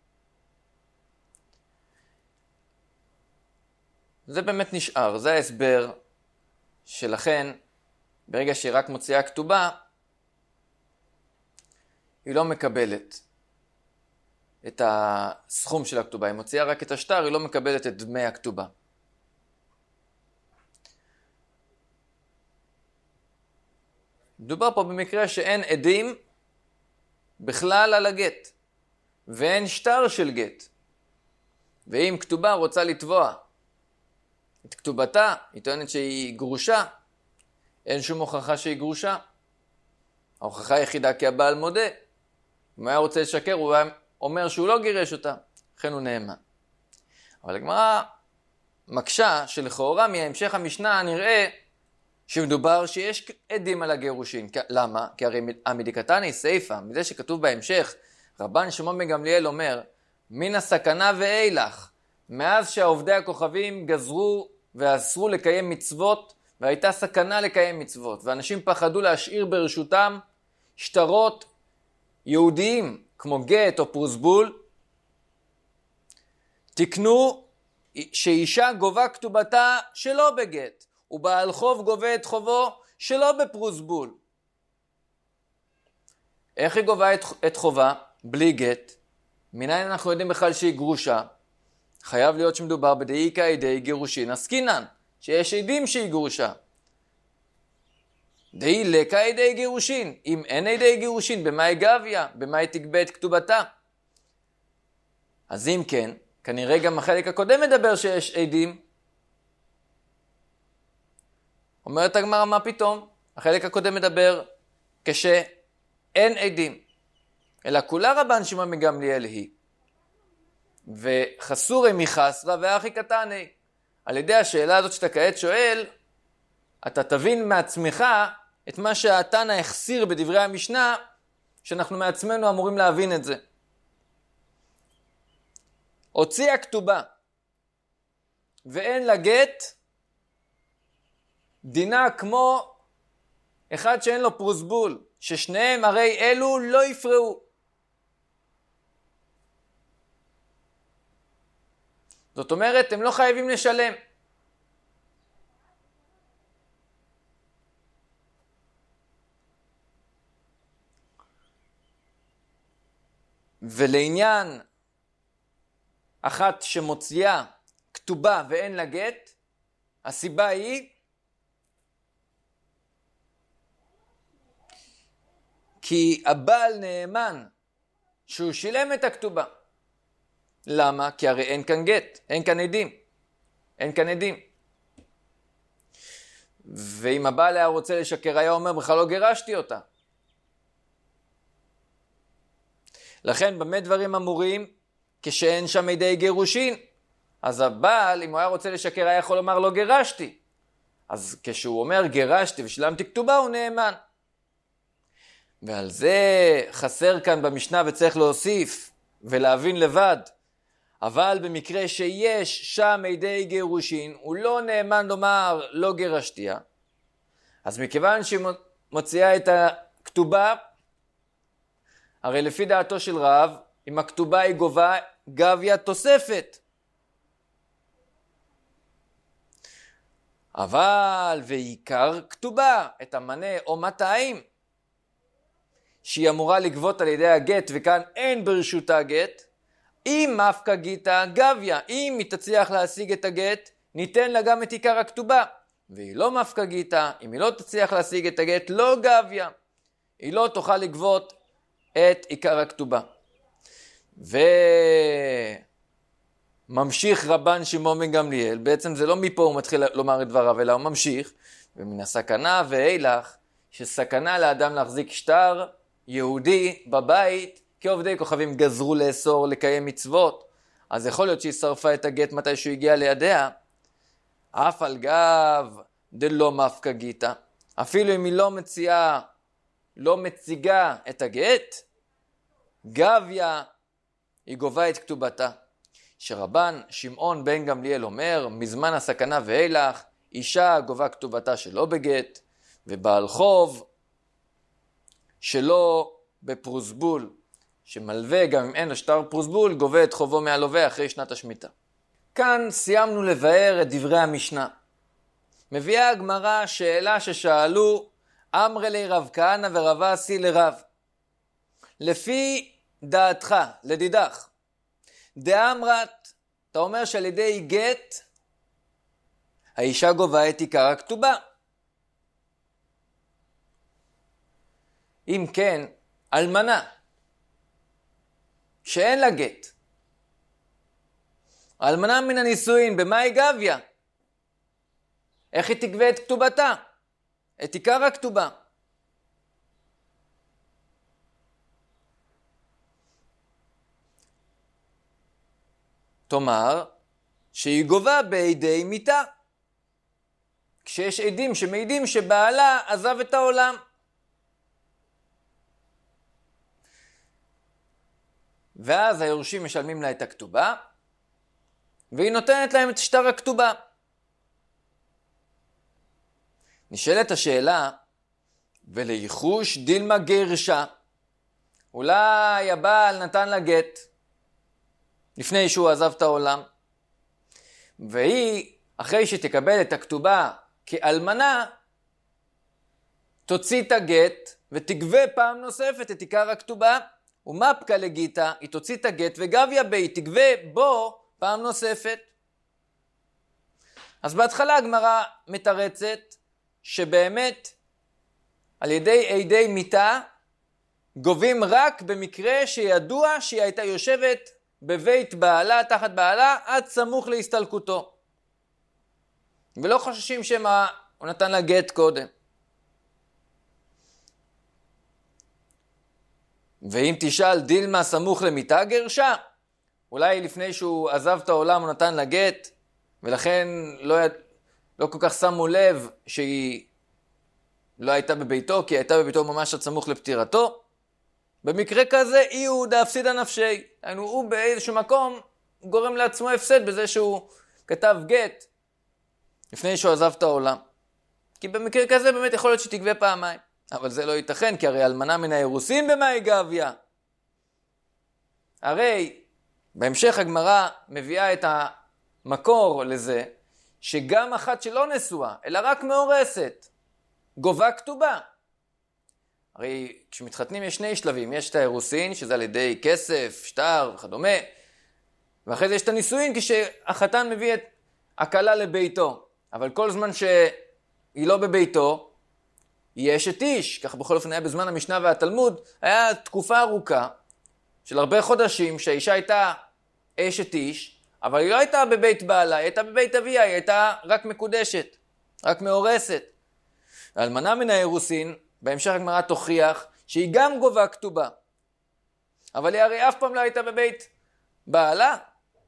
זה באמת נשאר, זה ההסבר שלכן, ברגע שהיא רק מוציאה כתובה, היא לא מקבלת את הסכום של הכתובה. היא מוציאה רק את השטר, היא לא מקבלת את דמי הכתובה. מדובר פה במקרה שאין עדים בכלל על הגט, ואין שטר של גט. ואם כתובה רוצה לתבוע את כתובתה, היא טוענת שהיא גרושה, אין שום הוכחה שהיא גרושה. ההוכחה היחידה כי הבעל מודה. אם הוא היה רוצה לשקר, הוא היה אומר שהוא לא גירש אותה, לכן הוא נאמן. אבל הגמרא מקשה שלכאורה מהמשך המשנה נראה שמדובר שיש עדים על הגירושין. למה? כי הרי המדיקתני סייפה, מזה שכתוב בהמשך, רבן שמעון בן גמליאל אומר, מן הסכנה ואילך, מאז שהעובדי הכוכבים גזרו ואסרו לקיים מצוות, והייתה סכנה לקיים מצוות, ואנשים פחדו להשאיר ברשותם שטרות יהודיים, כמו גט או פרוסבול, תקנו שאישה גובה כתובתה שלא בגט, ובעל חוב גובה את חובו שלא בפרוסבול. איך היא גובה את חובה? בלי גט. מניין אנחנו יודעים בכלל שהיא גרושה? חייב להיות שמדובר בדאיקה עדי גירושין עסקינן, שיש עדים שהיא גרושה. דאי לקה עדי גירושין, אם אין עדי גירושין, במה היא גביה? במה היא תגבה את כתובתה? אז אם כן, כנראה גם החלק הקודם מדבר שיש עדים. אומרת הגמרא, מה פתאום? החלק הקודם מדבר כשאין עדים. אלא כולה רבן שמעון בן גמליאל היא. וחסורי מחסרא ואחי קטני. על ידי השאלה הזאת שאתה כעת שואל, אתה תבין מעצמך את מה שהתנא החסיר בדברי המשנה, שאנחנו מעצמנו אמורים להבין את זה. הוציאה כתובה ואין לה גט, דינה כמו אחד שאין לו פרוסבול, ששניהם הרי אלו לא יפרעו. זאת אומרת, הם לא חייבים לשלם. ולעניין אחת שמוציאה כתובה ואין לה גט, הסיבה היא כי הבעל נאמן שהוא שילם את הכתובה. למה? כי הרי אין כאן גט, אין כאן עדים. אין כאן עדים. ואם הבעל היה רוצה לשקר, היה אומר, בכלל לא גירשתי אותה. לכן, במה דברים אמורים? כשאין שם עדי גירושין. אז הבעל, אם הוא היה רוצה לשקר, היה יכול לומר, לא גירשתי. אז כשהוא אומר, גירשתי ושילמתי כתובה, הוא נאמן. ועל זה חסר כאן במשנה וצריך להוסיף ולהבין לבד. אבל במקרה שיש שם עדי גירושין, הוא לא נאמן לומר לא גירשתיה. אז מכיוון שהיא מוציאה את הכתובה, הרי לפי דעתו של רב, אם הכתובה היא גובה גביה תוספת. אבל ועיקר כתובה, את המנה או 200, שהיא אמורה לגבות על ידי הגט, וכאן אין ברשותה גט, אם מפקא גיתא גביה, אם היא תצליח להשיג את הגט, ניתן לה גם את עיקר הכתובה. והיא לא מפקא גיתא, אם היא לא תצליח להשיג את הגט, לא גביה. היא לא תוכל לגבות את עיקר הכתובה. וממשיך רבן שמעון בן גמליאל, בעצם זה לא מפה הוא מתחיל לומר את דבריו, אלא הוא ממשיך, ומן הסכנה ואילך, שסכנה לאדם להחזיק שטר יהודי בבית, כי עובדי כוכבים גזרו לאסור לקיים מצוות, אז יכול להיות שהיא שרפה את הגט מתי שהוא הגיע לידיה, אף על גב דלא מפקא גיתא, אפילו אם היא לא מציגה את הגט, גביה היא גובה את כתובתה. שרבן שמעון בן גמליאל אומר, מזמן הסכנה ואילך, אישה גובה כתובתה שלא בגט, ובעל חוב שלא בפרוסבול, שמלווה גם אם אין לו שטר פרוסבול, גובה את חובו מהלווה אחרי שנת השמיטה. כאן סיימנו לבאר את דברי המשנה. מביאה הגמרא שאלה ששאלו אמרי לי רב כהנא ורב אסי לרב. לפי דעתך, לדידך, דאמרת, אתה אומר שעל ידי גט, האישה גובה את עיקר הכתובה. אם כן, אלמנה, שאין לה גט, אלמנה מן הנישואין, במה היא גביה? איך היא תגבה את כתובתה? את עיקר הכתובה. תאמר שהיא גובה בעדי מיתה. כשיש עדים שמעידים שבעלה עזב את העולם. ואז היורשים משלמים לה את הכתובה, והיא נותנת להם את שטר הכתובה. נשאלת השאלה, ולייחוש דילמה גרשה, אולי הבעל נתן לה גט, לפני שהוא עזב את העולם, והיא, אחרי שתקבל את הכתובה כאלמנה, תוציא את הגט ותגבה פעם נוספת את עיקר הכתובה, ומפקא לגיתא, היא תוציא את הגט וגביה בי, היא תגבה בו פעם נוספת. אז בהתחלה הגמרא מתרצת שבאמת על ידי עדי מיתה גובים רק במקרה שידוע שהיא הייתה יושבת בבית בעלה, תחת בעלה, עד סמוך להסתלקותו. ולא חוששים שמה הוא נתן לה גט קודם. ואם תשאל דילמה סמוך למיתה גרשה, אולי לפני שהוא עזב את העולם הוא נתן לה גט, ולכן לא כל כך שמו לב שהיא לא הייתה בביתו, כי היא הייתה בביתו ממש עד סמוך לפטירתו. במקרה כזה אי הוא דאפסידא נפשי, הוא באיזשהו מקום גורם לעצמו הפסד בזה שהוא כתב גט לפני שהוא עזב את העולם. כי במקרה כזה באמת יכול להיות שתגבה פעמיים. אבל זה לא ייתכן, כי הרי אלמנה מן האירוסין במה היא גביה. הרי בהמשך הגמרא מביאה את המקור לזה, שגם אחת שלא נשואה, אלא רק מאורסת, גובה כתובה. הרי כשמתחתנים יש שני שלבים, יש את האירוסין, שזה על ידי כסף, שטר וכדומה, ואחרי זה יש את הנישואין, כשהחתן מביא את הכלה לביתו. אבל כל זמן שהיא לא בביתו, היא אשת איש. ככה בכל אופן היה בזמן המשנה והתלמוד, היה תקופה ארוכה של הרבה חודשים שהאישה הייתה אשת איש, אבל היא לא הייתה בבית בעלה, היא הייתה בבית אביה, היא הייתה רק מקודשת, רק מאורסת. האלמנה מן האירוסין, בהמשך הגמרא תוכיח שהיא גם גובה כתובה. אבל היא הרי אף פעם לא הייתה בבית בעלה.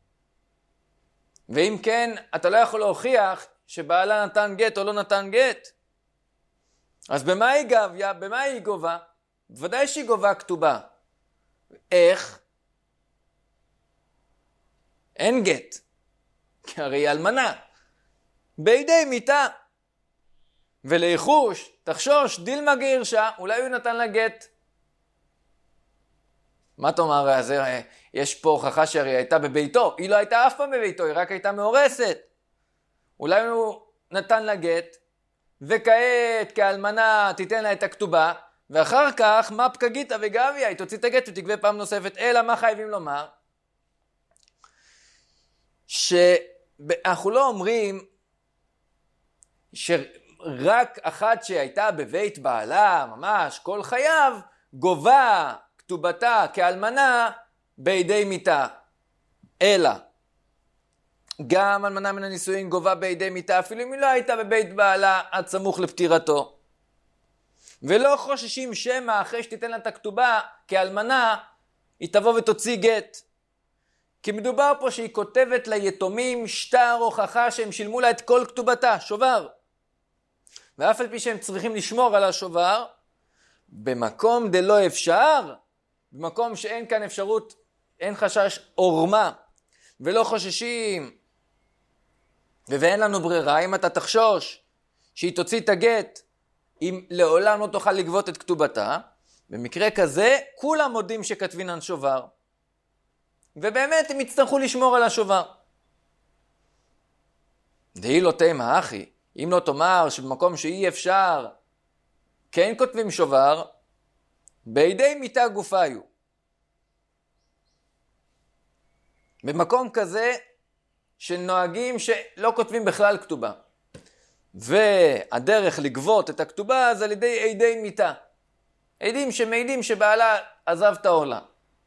ואם כן, אתה לא יכול להוכיח שבעלה נתן גט או לא נתן גט. אז במה היא גביה? במה היא גובה? בוודאי שהיא גובה כתובה. איך? אין גט, כי הרי היא אלמנה. בידי מיתה. ולייחוש, תחשוש, דילמה גרשה, אולי הוא נתן לה גט. מה תאמר? אז יש פה הוכחה שהרי הייתה בביתו. היא לא הייתה אף פעם בביתו, היא רק הייתה מאורסת. אולי הוא נתן לה גט, וכעת כאלמנה תיתן לה את הכתובה, ואחר כך מה פקגיתא וגביה, היא תוציא את הגט ותגבה פעם נוספת. אלא מה חייבים לומר? שאנחנו לא אומרים שרק אחת שהייתה בבית בעלה ממש כל חייו גובה כתובתה כאלמנה בידי מיתה, אלא גם אלמנה מן הנישואין גובה בידי מיתה אפילו אם היא לא הייתה בבית בעלה עד סמוך לפטירתו. ולא חוששים שמא אחרי שתיתן לה את הכתובה כאלמנה היא תבוא ותוציא גט, כי מדובר פה שהיא כותבת ליתומים שטר הוכחה שהם שילמו לה את כל כתובתה, שובר. ואף על פי שהם צריכים לשמור על השובר, במקום דלא אפשר, במקום שאין כאן אפשרות, אין חשש עורמה, ולא חוששים, ואין לנו ברירה, אם אתה תחשוש שהיא תוציא את הגט, אם לעולם לא תוכל לגבות את כתובתה, במקרה כזה כולם מודים שכתבינן שובר. ובאמת הם יצטרכו לשמור על השובר. דהי לא תימא אחי, אם לא תאמר שבמקום שאי אפשר כן כותבים שובר, בידי מיתה גופיו. במקום כזה שנוהגים שלא כותבים בכלל כתובה. והדרך לגבות את הכתובה זה על ידי עדי מיתה. עדים שמעידים שבעלה עזב את העולם.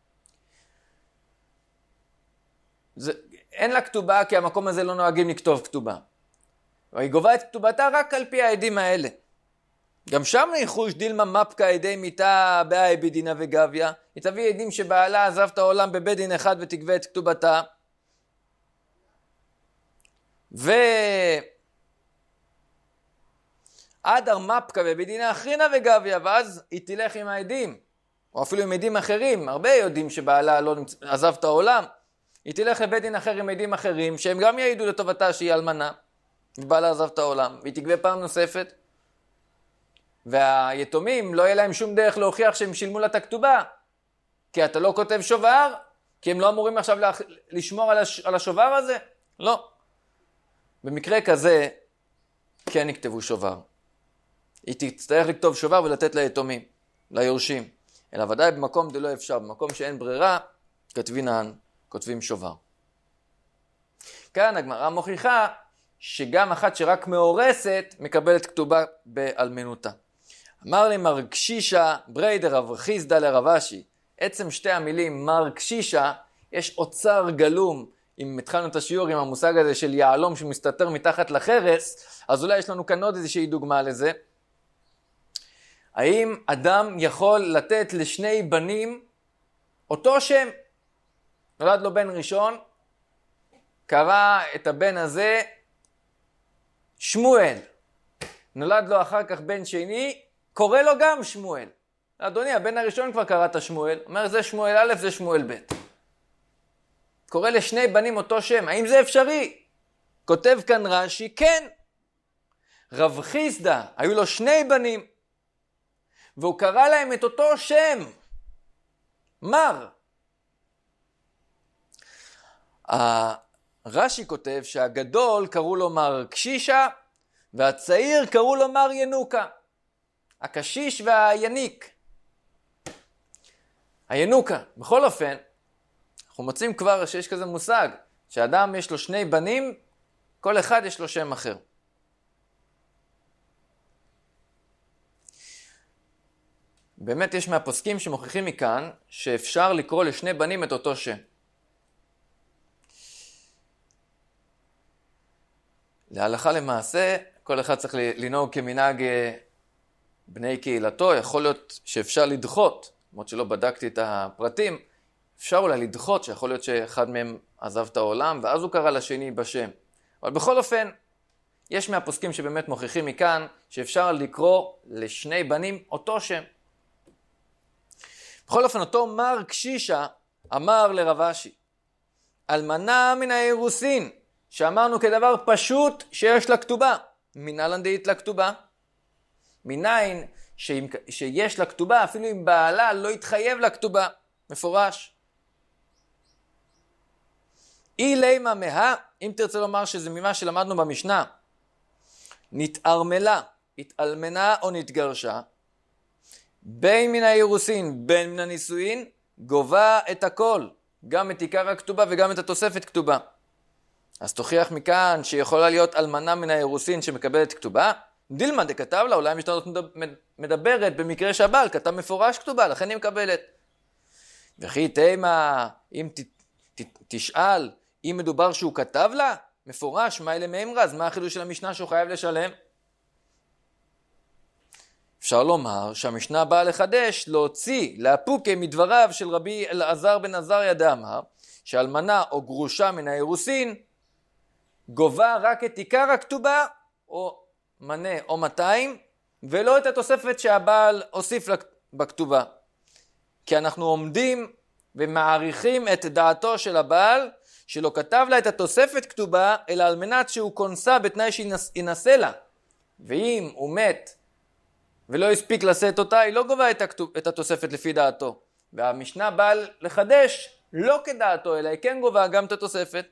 אין לה כתובה כי המקום הזה לא נוהגים לכתוב כתובה. והיא גובה את כתובתה רק על פי העדים האלה. גם שם ניחוש דילמה מפקא עדי מיתה באי בדינה וגביה. היא תביא עדים שבעלה עזב את העולם בבית דין אחד ותגבה את כתובתה. עדר מפקא בבדינה אחרינה וגביה, ואז היא תלך עם העדים, או אפילו עם עדים אחרים. הרבה יודעים שבעלה לא עזב את העולם. היא תלך לבית דין אחר עם עדים אחרים, שהם גם יעידו לטובתה שהיא אלמנה, ובעלה עזב את העולם, והיא תגבה פעם נוספת. והיתומים לא יהיה להם שום דרך להוכיח שהם שילמו לה את הכתובה, כי אתה לא כותב שובר, כי הם לא אמורים עכשיו לשמור על השובר הזה. לא. במקרה כזה, כן יכתבו שובר. היא תצטרך לכתוב שובר ולתת ליתומים, ליורשים. אלא ודאי במקום דלא אפשר, במקום שאין ברירה, כותבים שובר. כאן הגמרא מוכיחה שגם אחת שרק מאורסת מקבלת כתובה באלמנותה. אמר לי מר קשישה בריידר רב חיסדא לרב אשי. עצם שתי המילים מר קשישה, יש אוצר גלום. אם התחלנו את השיעור עם המושג הזה של יעלום שמסתתר מתחת לחרס, אז אולי יש לנו כאן עוד איזושהי דוגמה לזה. האם אדם יכול לתת לשני בנים אותו שם? נולד לו בן ראשון, קרא את הבן הזה שמואל. נולד לו אחר כך בן שני, קורא לו גם שמואל. אדוני, הבן הראשון כבר קראת שמואל. אומר, זה שמואל א', זה שמואל ב'. קורא לשני בנים אותו שם. האם זה אפשרי? כותב כאן רש"י, כן. רב חיסדא, היו לו שני בנים, והוא קרא להם את אותו שם. מר. רש"י כותב שהגדול קראו לו מר קשישה, והצעיר קראו לו מר ינוקה. הקשיש והיניק. הינוקה. בכל אופן, אנחנו מוצאים כבר שיש כזה מושג, שאדם יש לו שני בנים, כל אחד יש לו שם אחר. באמת יש מהפוסקים שמוכיחים מכאן, שאפשר לקרוא לשני בנים את אותו שם. להלכה למעשה, כל אחד צריך לנהוג כמנהג בני קהילתו. יכול להיות שאפשר לדחות, למרות שלא בדקתי את הפרטים, אפשר אולי לדחות שיכול להיות שאחד מהם עזב את העולם, ואז הוא קרא לשני בשם. אבל בכל אופן, יש מהפוסקים שבאמת מוכיחים מכאן, שאפשר לקרוא לשני בנים אותו שם. בכל אופן, אותו מר קשישה אמר לרב אשי, אלמנה מן האירוסין, שאמרנו כדבר פשוט שיש לה כתובה, מנהלן דאית לה כתובה. מניין שיש לה כתובה, אפילו אם בעלה לא יתחייב לה כתובה, מפורש. אי לימה מה, אם תרצה לומר שזה ממה שלמדנו במשנה, נתערמלה, התאלמנה או נתגרשה, בין מן האירוסין, בין מן הנישואין, גובה את הכל, גם את עיקר הכתובה וגם את התוספת כתובה. אז תוכיח מכאן שיכולה להיות אלמנה מן האירוסין שמקבלת כתובה, דילמה דכתב לה, אולי המשנה מדברת במקרה שהבעל כתב מפורש כתובה, לכן היא מקבלת. וכי תימה, אם תשאל, אם מדובר שהוא כתב לה, מפורש, מה אלה מאמרה, אז מה החידוש של המשנה שהוא חייב לשלם? אפשר לומר שהמשנה באה לחדש, להוציא, להפוקה מדבריו של רבי אלעזר בן עזריה דאמר, שאלמנה או גרושה מן האירוסין, גובה רק את עיקר הכתובה, או מנה או 200, ולא את התוספת שהבעל הוסיף בכתובה. כי אנחנו עומדים ומעריכים את דעתו של הבעל, שלא כתב לה את התוספת כתובה, אלא על מנת שהוא כונסה בתנאי שינסה לה. ואם הוא מת ולא הספיק לשאת אותה, היא לא גובה את התוספת לפי דעתו. והמשנה באה לחדש לא כדעתו, אלא היא כן גובה גם את התוספת.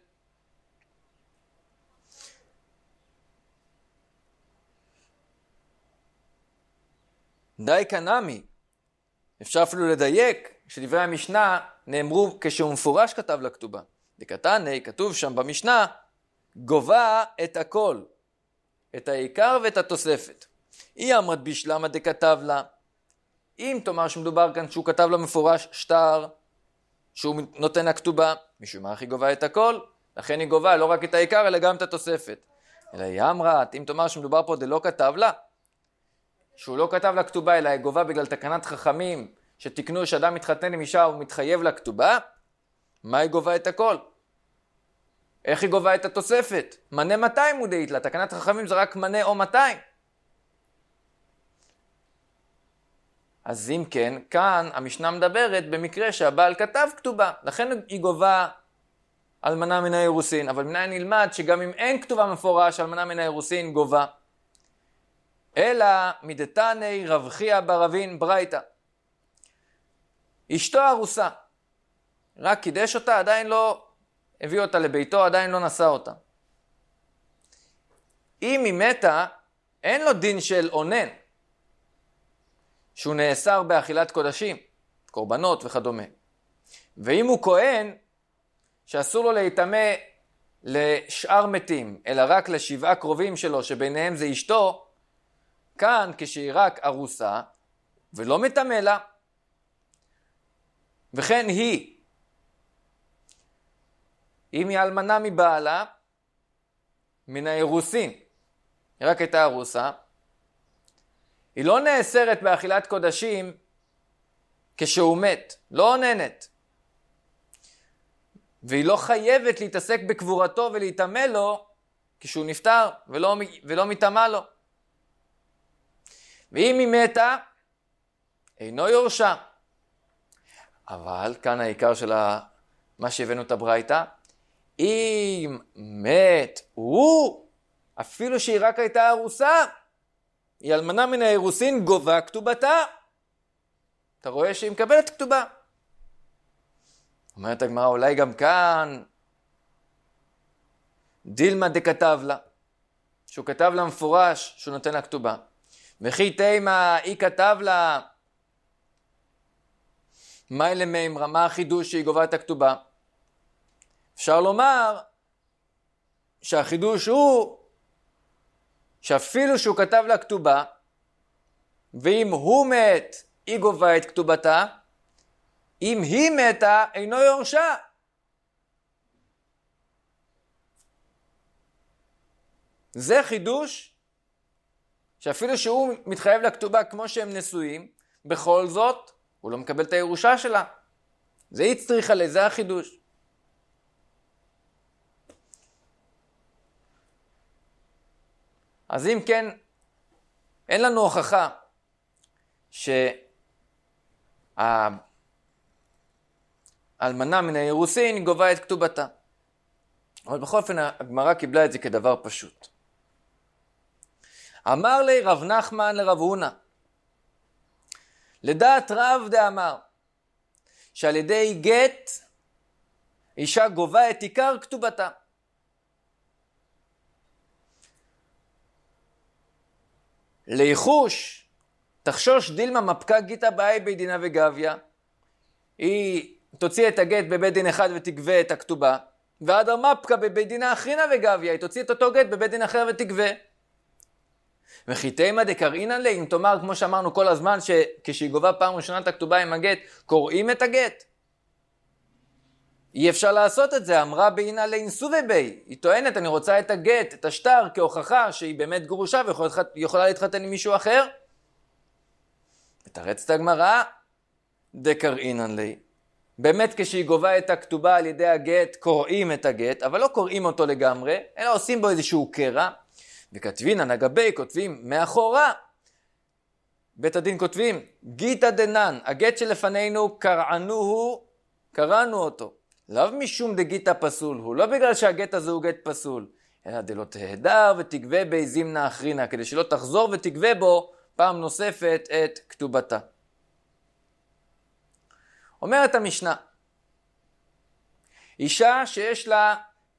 די קנמי, אפשר אפילו לדייק שדברי המשנה נאמרו כשהוא מפורש כתב לכתובה. דקתני, כתוב שם במשנה, גובה את הכל, את העיקר ואת התוספת. היא אמרת בשלמה דכתב לה, אם תאמר שמדובר כאן שהוא כתב לה מפורש שטר, שהוא נותן לה כתובה, משום מה היא גובה את הכל, לכן היא גובה לא רק את העיקר אלא גם את התוספת. אלא היא אמרת, אם תאמר שמדובר פה דלא כתב לה, שהוא לא כתב לה כתובה אלא היא גובה בגלל תקנת חכמים שתקנו שאדם מתחתן עם אישה ומתחייב לה כתובה, מה היא גובה את הכל? איך היא גובה את התוספת? מנה 200 מודעית לה, תקנת חכמים זה רק מנה או 200. אז אם כן, כאן המשנה מדברת במקרה שהבעל כתב כתובה, לכן היא גובה אלמנה מן האירוסין, אבל מניין נלמד שגם אם אין כתובה מפורש, אלמנה מן האירוסין גובה. אלא מדתני רב חייא בר אבין ברייתא. אשתו ארוסה, רק קידש אותה, עדיין לא הביא אותה לביתו, עדיין לא נשא אותה. אם היא מתה, אין לו דין של אונן, שהוא נאסר באכילת קודשים, קורבנות וכדומה. ואם הוא כהן, שאסור לו להיטמא לשאר מתים, אלא רק ל7 קרובים שלו, שביניהם זה אשתו, כאן כשהיא רק ארוסה, ולא מטמא לה, וכן היא, אם היא אלמנה מבעלה, מן האירוסין, היא רק הייתה ארוסה, היא לא נאסרת באכילת קודשים כשהוא מת, לא עוננת. והיא לא חייבת להתעסק בקבורתו ולהתאמה לו כשהוא נפטר ולא מתאמה לו. ואם היא מתה, אינו יורשה. אבל כאן העיקר של מה שהבאנו את הברייתא, אם מת הוא, אפילו שהיא רק הייתה ארוסה, היא אלמנה מן האירוסין, גובה כתובתה. אתה רואה שהיא מקבלת כתובה. אומרת הגמרא, אולי גם כאן דילמה דכתב לה, שהוא כתב לה מפורש שהוא נותן לה כתובה. וכי תימה היא כתב לה, מה אלה מימרה, מה החידוש שהיא גובה את הכתובה? אפשר לומר שהחידוש הוא שאפילו שהוא כתב לה כתובה, ואם הוא מת היא גובה את כתובתה, אם היא מתה אינו יורשה. זה חידוש שאפילו שהוא מתחייב לכתובה כמו שהם נשואים, בכל זאת הוא לא מקבל את הירושה שלה. זה היא צריכה לה, זה החידוש. אז אם כן, אין לנו הוכחה אלמנה מן האירוסין, היא גובה את כתובתה. אבל בכל אופן הגמרא קיבלה את זה כדבר פשוט. אמר לי רב נחמן לרב הונא, לדעת רב דאמר, שעל ידי גט אישה גובה את עיקר כתובתה. ליחוש, תחשוש דילמה מפקה גיטה באי בית דינה וגביה, היא תוציא את הגט בבית דין אחד ותגבה את הכתובה, ועד המפקה בבית דינה אחרינה וגביה, היא תוציא את אותו גט בבית דין אחר ותגבה. וכי תימא דקראינן ליה, אם תאמר כמו שאמרנו כל הזמן, שכשהיא גובה פעם ראשונה את הכתובה עם הגט, קוראים את הגט. אי אפשר לעשות את זה, אמרה בעינה לאינסובי בי, היא טוענת אני רוצה את הגט, את השטר, כהוכחה שהיא באמת גרושה ויכולה להתחתן עם מישהו אחר. מתרצת הגמרא, דקראינן ליה. באמת כשהיא גובה את הכתובה על ידי הגט, קוראים את הגט, אבל לא קוראים אותו לגמרי, אלא עושים בו איזשהו קרע, וכתבינן הגבי כותבים מאחורה. בית הדין כותבים, גיטה דנן, הגט שלפנינו קראנו אותו. לאו משום דגיטה פסול הוא, לא בגלל שהגט הזה הוא גט פסול, אלא דלא תהדר ותגבה בי זימנה אחרינה, כדי שלא תחזור ותגבה בו פעם נוספת את כתובתה. אומרת המשנה, אישה שיש לה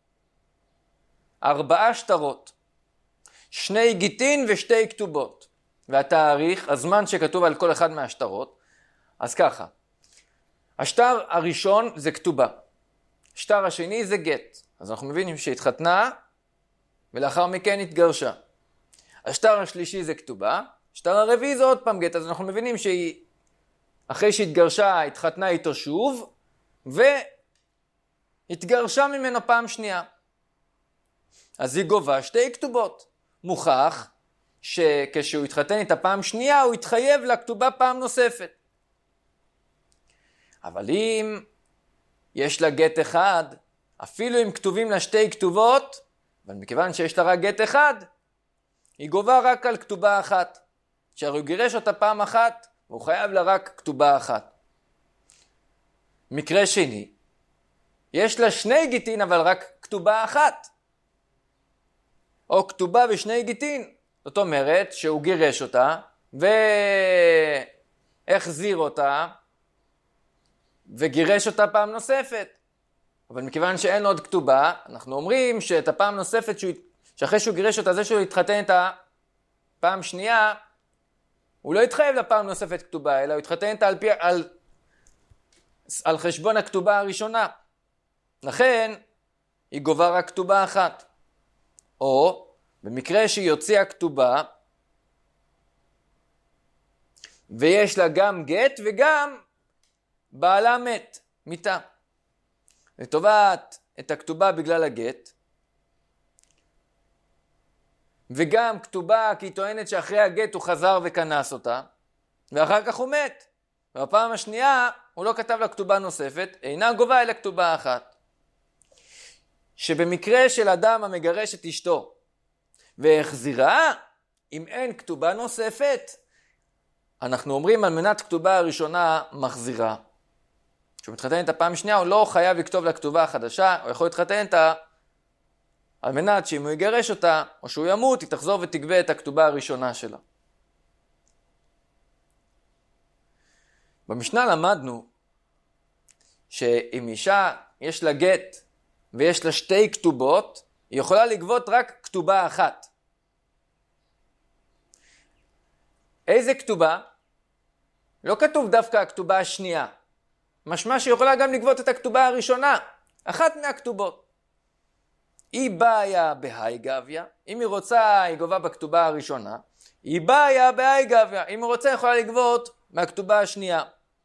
4 שטרות, 2 גיטין ו2 כתובות, והתאריך, הזמן שכתוב על כל אחד מהשטרות, אז ככה, השטר הראשון זה כתובה, השטר השני זה גט, אז אנחנו מבינים שהתחתנה ולאחר מכן התגרשה. השטר השלישי זה כתובה, השטר הרביעי זה עוד פעם גט, אז אנחנו מבינים שהיא אחרי שהתגרשה התחתנה איתו שוב והתגרשה ממנו פעם שנייה. אז היא גובה 2 כתובות. מוכח שכשהוא התחתן איתה פעם שנייה הוא התחייב לכתובה פעם נוספת. אבל אם יש לה גט אחד, אפילו אם כתובים לה 2 כתובות, אבל מכיוון שיש לה רק גט אחד, היא גובה רק על כתובה אחת. שהרי הוא גירש אותה פעם אחת, והוא חייב לה רק כתובה אחת. מקרה שני, יש לה 2 גיטין אבל רק כתובה אחת. או כתובה ו2 גיטין. זאת אומרת שהוא גירש אותה והחזיר אותה וגירש אותה פעם נוספת. אבל מכיוון שאין עוד כתובה, אנחנו אומרים שאת הפעם נוספת שאחרי שהוא גירש אותה, זה שהוא התחתן איתה פעם שנייה, הוא לא התחייב לפעם נוספת כתובה, אלא הוא התחתן איתה על חשבון הכתובה הראשונה. לכן היא גובה רק כתובה אחת. או במקרה שהיא הוציאה כתובה ויש לה גם גט וגם בעלה מיתה. לטובעת את הכתובה בגלל הגט, וגם כתובה כי היא טוענת שאחרי הגט הוא חזר וכנס אותה, ואחר כך הוא מת. ובפעם השנייה הוא לא כתב לה כתובה נוספת, אינה גובה אלא כתובה אחת. שבמקרה של אדם המגרש את אשתו והחזירה, אם אין כתובה נוספת, אנחנו אומרים על מנת כתובה הראשונה מחזירה. כשהוא מתחתן את הפעם שנייה, הוא לא חייב לכתוב לה כתובה חדשה, הוא יכול להתחתן איתה על מנת שאם הוא יגרש אותה, או שהוא ימות, היא תחזור ותגבה את הכתובה הראשונה שלה. במשנה למדנו שאם אישה יש לה גט ויש לה 2 כתובות, היא יכולה לגבות רק כתובה אחת. איזה כתובה? לא כתוב דווקא הכתובה השנייה. משמע שיכולה גם לגבות את הכתובה הראשונה, אחת מהכתובות. היא באה בהי גביה, אם היא רוצה היא גובה בכתובה הראשונה, היא באה בהי גביה, אם היא רוצה יכולה לגבות מהכתובה השנייה.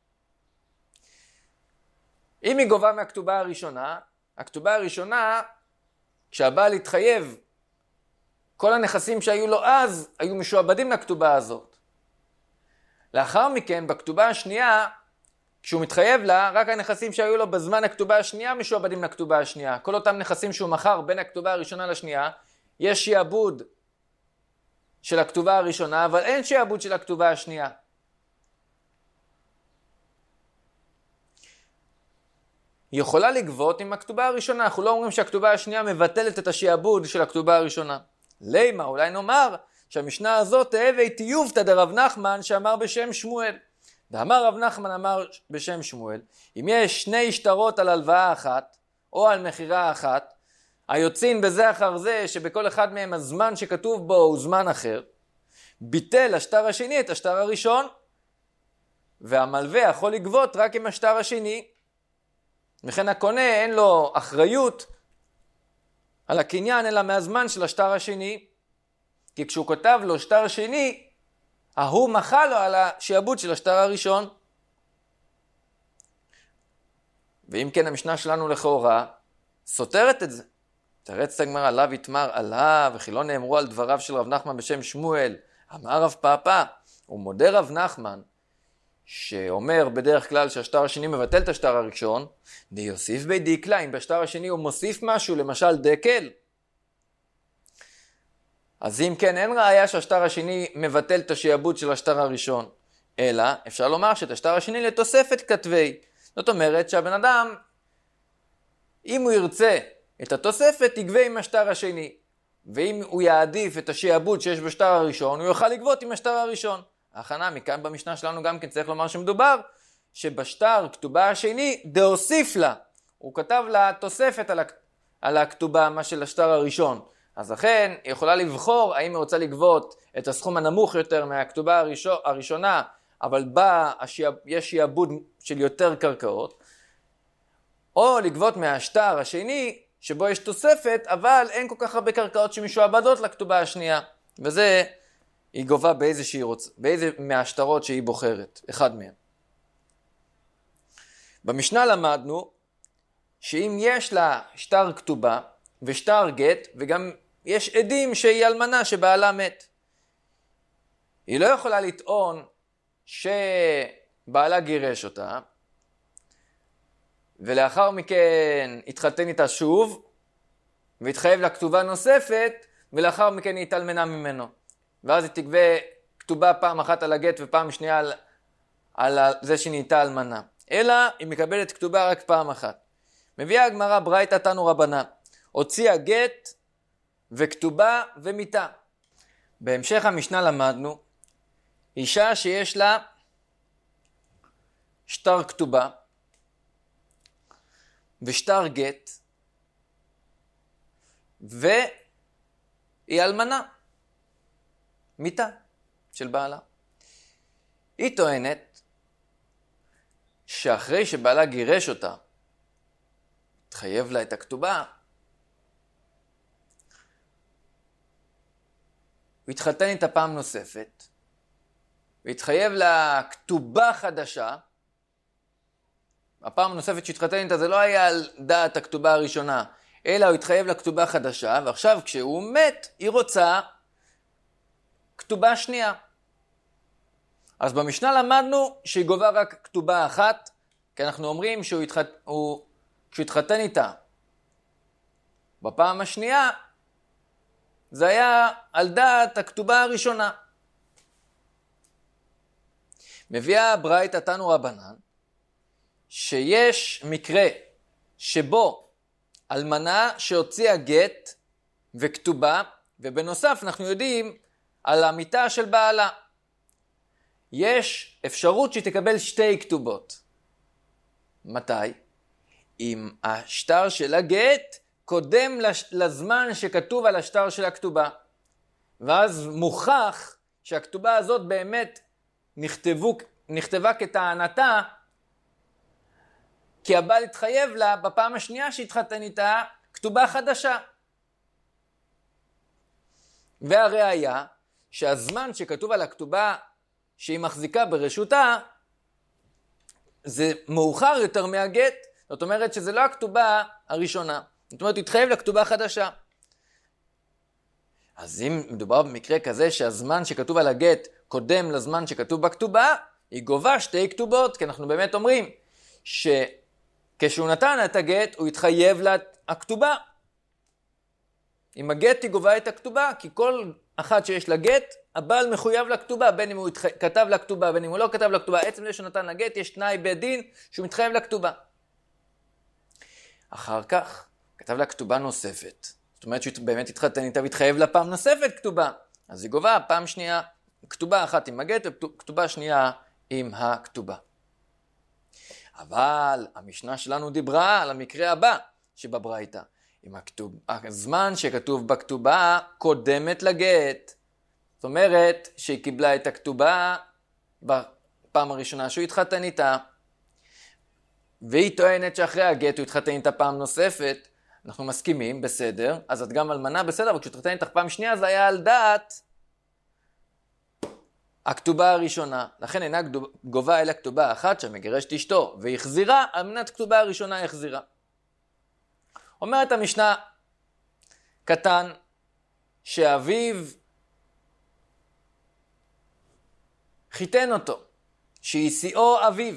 אם היא גובה מהכתובה הראשונה, הכתובה הראשונה, כשהבעל התחייב, כל הנכסים שהיו לו אז היו משועבדים לכתובה הזאת. לאחר מכן, בכתובה השנייה, כשהוא מתחייב לה, רק הנכסים שהיו לו בזמן הכתובה השנייה משועבדים לכתובה השנייה. כל אותם נכסים שהוא מכר בין הכתובה הראשונה לשנייה, יש שיעבוד של הכתובה הראשונה, אבל אין שיעבוד של הכתובה השנייה. היא יכולה לגבות עם הכתובה הראשונה. אנחנו לא אומרים שהכתובה השנייה מבטלת את השיעבוד של הכתובה הראשונה. לימה, אולי נאמר שהמשנה הזאת תהווה תיובתא דרב נחמן שאמר בשם שמואל. ואמר רב נחמן אמר בשם שמואל, אם יש שני שטרות על הלוואה אחת או על מחירה אחת, היוצאים בזה אחר זה שבכל אחד מהם הזמן שכתוב בו הוא זמן אחר, ביטל השטר השני את השטר הראשון, והמלווה יכול לגבות רק עם השטר השני. וכן הקונה אין לו אחריות על הקניין אלא מהזמן של השטר השני, כי כשהוא כתב לו שטר שני, ההוא מחה לו על השיעבוד של השטר הראשון. ואם כן המשנה שלנו לכאורה סותרת את זה. תרץ הגמרא עליו יתמר עליו, וכי לא נאמרו על דבריו של רב נחמן בשם שמואל. אמר רב פאפא, הוא מודה רב נחמן, שאומר בדרך כלל שהשטר השני מבטל את השטר הראשון, ויוסיף בי דיקלה, אם בשטר השני הוא מוסיף משהו, למשל דקל. אז אם כן, אין ראיה שהשטר השני מבטל את השיעבוד של השטר הראשון, אלא אפשר לומר שאת השטר השני לתוספת כתבי. זאת אומרת שהבן אדם, אם הוא ירצה את התוספת, יגבה עם השטר השני. ואם הוא יעדיף את השיעבוד שיש בשטר הראשון, הוא יוכל לגבות עם השטר הראשון. ההכנה מכאן במשנה שלנו גם כן צריך לומר שמדובר, שבשטר כתובה השני דאוסיף לה. הוא כתב לה תוספת על הכתובה מה של השטר הראשון. אז לכן היא יכולה לבחור האם היא רוצה לגבות את הסכום הנמוך יותר מהכתובה הראשונה, אבל בה יש שיעבוד של יותר קרקעות, או לגבות מהשטר השני שבו יש תוספת, אבל אין כל כך הרבה קרקעות שמשועבדות לכתובה השנייה. וזה היא גובה באיזה מהשטרות שהיא בוחרת, אחד מהם. במשנה למדנו שאם יש לה שטר כתובה ושטר גט, וגם יש עדים שהיא אלמנה שבעלה מת, היא לא יכולה לטעון שבעלה גירש אותה, ולאחר מכן התחתן איתה שוב, והתחייב לה כתובה נוספת, ולאחר מכן היא התאלמנה ממנו. ואז היא תגבה כתובה פעם אחת על הגט ופעם שנייה על זה שנהייתה אלמנה. אלא היא מקבלת כתובה רק פעם אחת. מביאה הגמרא ברייתא תנו רבנן, הוציאה גט וכתובה ומיתה. בהמשך המשנה למדנו, אישה שיש לה שטר כתובה ושטר גט, והיא אלמנה, מיתה של בעלה. היא טוענת שאחרי שבעלה גירש אותה, תחייב לה את הכתובה, הוא התחתן איתה פעם נוספת, והתחייב לה כתובה חדשה. הפעם הנוספת שהתחתן איתה זה לא היה על דעת הכתובה הראשונה, אלא הוא התחייב לה כתובה חדשה, ועכשיו כשהוא מת, היא רוצה כתובה שנייה. אז במשנה למדנו שהיא גובה רק כתובה אחת, כי אנחנו אומרים כשהוא התחתן איתה בפעם השנייה, זה היה על דעת הכתובה הראשונה. מביאה ברייתא תנו רבנן, שיש מקרה שבו אלמנה שהוציאה גט וכתובה, ובנוסף אנחנו יודעים על המיתה של בעלה. יש אפשרות שהיא תקבל שתי כתובות. מתי? אם השטר של הגט קודם לזמן שכתוב על השטר של הכתובה. ואז מוכח שהכתובה הזאת באמת נכתבה כטענתה, כי הבעל התחייב לה בפעם השנייה שהתחתן איתה כתובה חדשה. והראיה שהזמן שכתוב על הכתובה שהיא מחזיקה ברשותה, זה מאוחר יותר מהגט. זאת אומרת שזה לא הכתובה הראשונה. זאת אומרת, הוא התחייב לכתובה חדשה. אז אם מדובר במקרה כזה שהזמן שכתוב על הגט קודם לזמן שכתוב בכתובה, היא גובה שתי כתובות, כי אנחנו באמת אומרים שכשהוא נתן את הגט, הוא התחייב לכתובה. עם הגט היא גובה את הכתובה, כי כל אחת שיש לה גט, הבעל מחויב לכתובה, בין אם הוא כתב לכתובה, בין אם הוא לא כתב לכתובה. עצם זה שנתן הגט, יש תנאי בית דין שהוא מתחייב לכתובה. אחר כך כתב לה כתובה נוספת. זאת אומרת שהוא באמת התחתן איתה והתחייב לה פעם נוספת כתובה. אז היא גובה פעם שנייה, כתובה אחת עם הגט וכתובה שנייה עם הכתובה. אבל המשנה שלנו דיברה על המקרה הבא שבברייתא. עם הזמן שכתוב בכתובה קודמת לגט. זאת אומרת שהיא קיבלה את הכתובה בפעם הראשונה שהוא התחתן איתה. והיא טוענת שאחרי הגט הוא התחתן איתה פעם נוספת. אנחנו מסכימים, בסדר. אז את גם אלמנה, בסדר, אבל כשהוא התחתן איתך פעם שנייה זה היה על דעת הכתובה הראשונה. לכן אינה גובה אלא כתובה אחת שמגרשת אשתו והחזירה, על מנת כתובה הראשונה החזירה. אומרת המשנה, קטן שאביו חיתן אותו, שהשיאו אביו.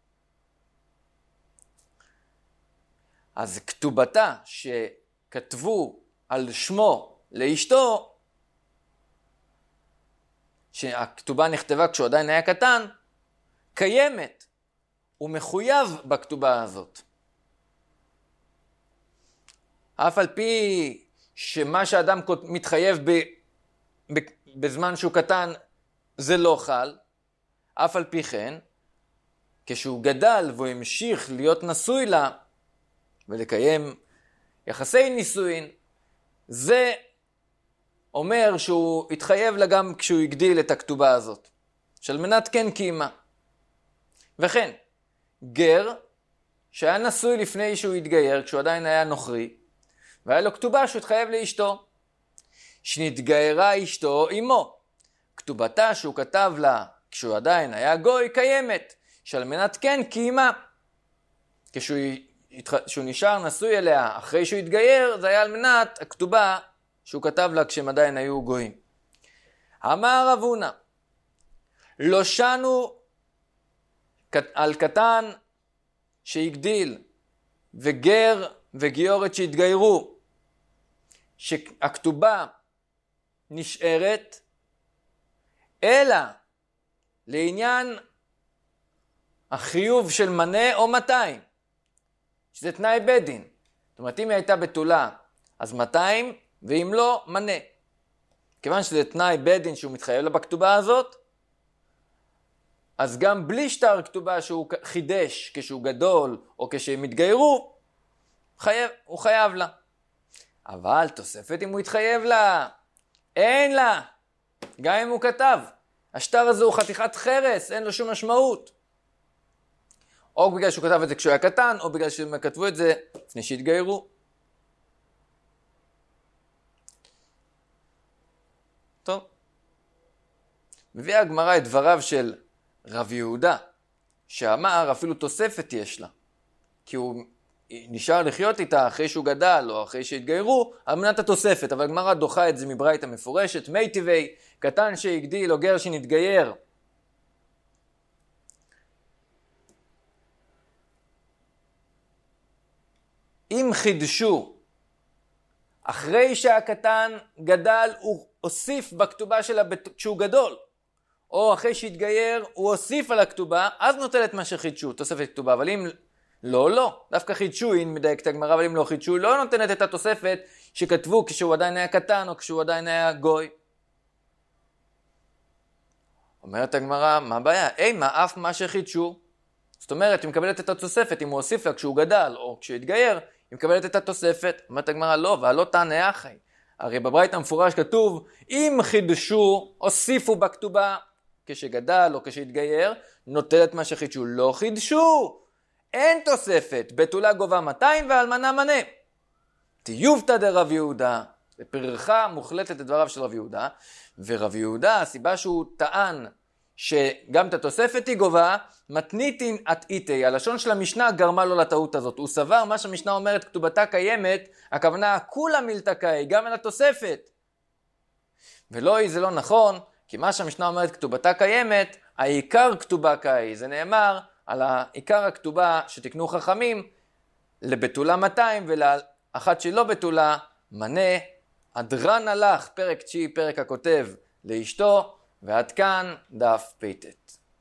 אז כתובתה שכתבו על שמו לאשתו, שהכתובה נכתבה כשהוא עדיין היה קטן, קיימת ומחויב בכתובה הזאת. אף על פי שמה שאדם מתחייב בזמן שהוא קטן זה לא חל, אף על פי כן, כשהוא גדל והוא המשיך להיות נשוי לה ולקיים יחסי נישואין, זה אומר שהוא התחייב לה גם כשהוא הגדיל את הכתובה הזאת, של מנת כן קיימה. וכן, גר שהיה נשוי לפני שהוא התגייר, כשהוא עדיין היה נוכרי, והיה לו כתובה שהוא התחייב לאשתו, שנתגיירה אשתו עמו. כתובתה שהוא כתב לה כשהוא עדיין היה גוי קיימת, של מנת כן קיימה. כשהוא נשאר נשוי אליה אחרי שהוא התגייר, זה היה על מנת הכתובה שהוא כתב לה כשהם עדיין היו גויים. אמר רב הונא, לא שנו על קטן שהגדיל וגר וגיורת שהתגיירו, שהכתובה נשארת, אלא לעניין החיוב של מנה או 200, שזה תנאי בית דין. זאת אומרת, אם היא הייתה בתולה, אז 200, ואם לא, מנה. כיוון שזה תנאי בית דין שהוא מתחייב לה בכתובה הזאת, אז גם בלי שטר כתובה שהוא חידש כשהוא גדול או כשהם התגיירו, הוא חייב לה. אבל תוספת אם הוא התחייב לה, אין לה. גם אם הוא כתב, השטר הזה הוא חתיכת חרס, אין לו שום משמעות. או בגלל שהוא כתב את זה כשהוא היה קטן, או בגלל שהם כתבו את זה לפני שהתגיירו. טוב. מביאה הגמרא את דבריו של רב יהודה, שאמר אפילו תוספת יש לה, כי הוא נשאר לחיות איתה אחרי שהוא גדל או אחרי שהתגיירו, על מנת התוספת. אבל הגמרא דוחה את זה מברייתא מפורשת, מי טבעי, קטן שהגדיל או גר שנתגייר. אם חידשו, אחרי שהקטן גדל, הוא הוסיף בכתובה שלה כשהוא גדול, או אחרי שהתגייר, הוא הוסיף על הכתובה, אז נוטלת מה שחידשו, תוספת כתובה. אבל אם לא, דווקא חידשו, אם מדייק את הגמרא, אבל אם לא חידשו, לא נותנת את התוספת שכתבו כשהוא עדיין היה קטן, או כשהוא עדיין היה גוי. אומרת הגמרא, מה הבעיה? מה אף מה שחידשו? זאת אומרת, היא מקבלת את התוספת, אם הוא הוסיף לה כשהוא גדל, או כשהוא התגייר, היא מקבלת את התוספת. אומרת הגמרא, לא, והלא תענה אחי. הרי בברייתא המפורש כתוב, אם חידשו, הוסיפו בכתובה, כשגדל או כשהתגייר, נוטלת מה שחידשו. לא חידשו, אין תוספת, בתולה גובה 200 ואלמנה מנה. תיובתא דרב יהודה, בפרחה מוחלטת את דבריו של רב יהודה, ורב יהודה, הסיבה שהוא טען שגם את התוספת היא גובה, מתניתין אתאיתי, הלשון של המשנה גרמה לו לטעות הזאת. הוא סבר מה שהמשנה אומרת כתובתה קיימת, הכוונה כולה מילתקאי, גם אל התוספת. ולא, זה לא נכון, כי מה שהמשנה אומרת כתובתה קיימת, העיקר כתובה קאי. זה נאמר על העיקר הכתובה שתקנו חכמים, לבתולה 200 ולאחת שלא בתולה מנה. הדרן הלך, פרק 9, פרק הכותב לאשתו, ועד כאן דף פ"ט.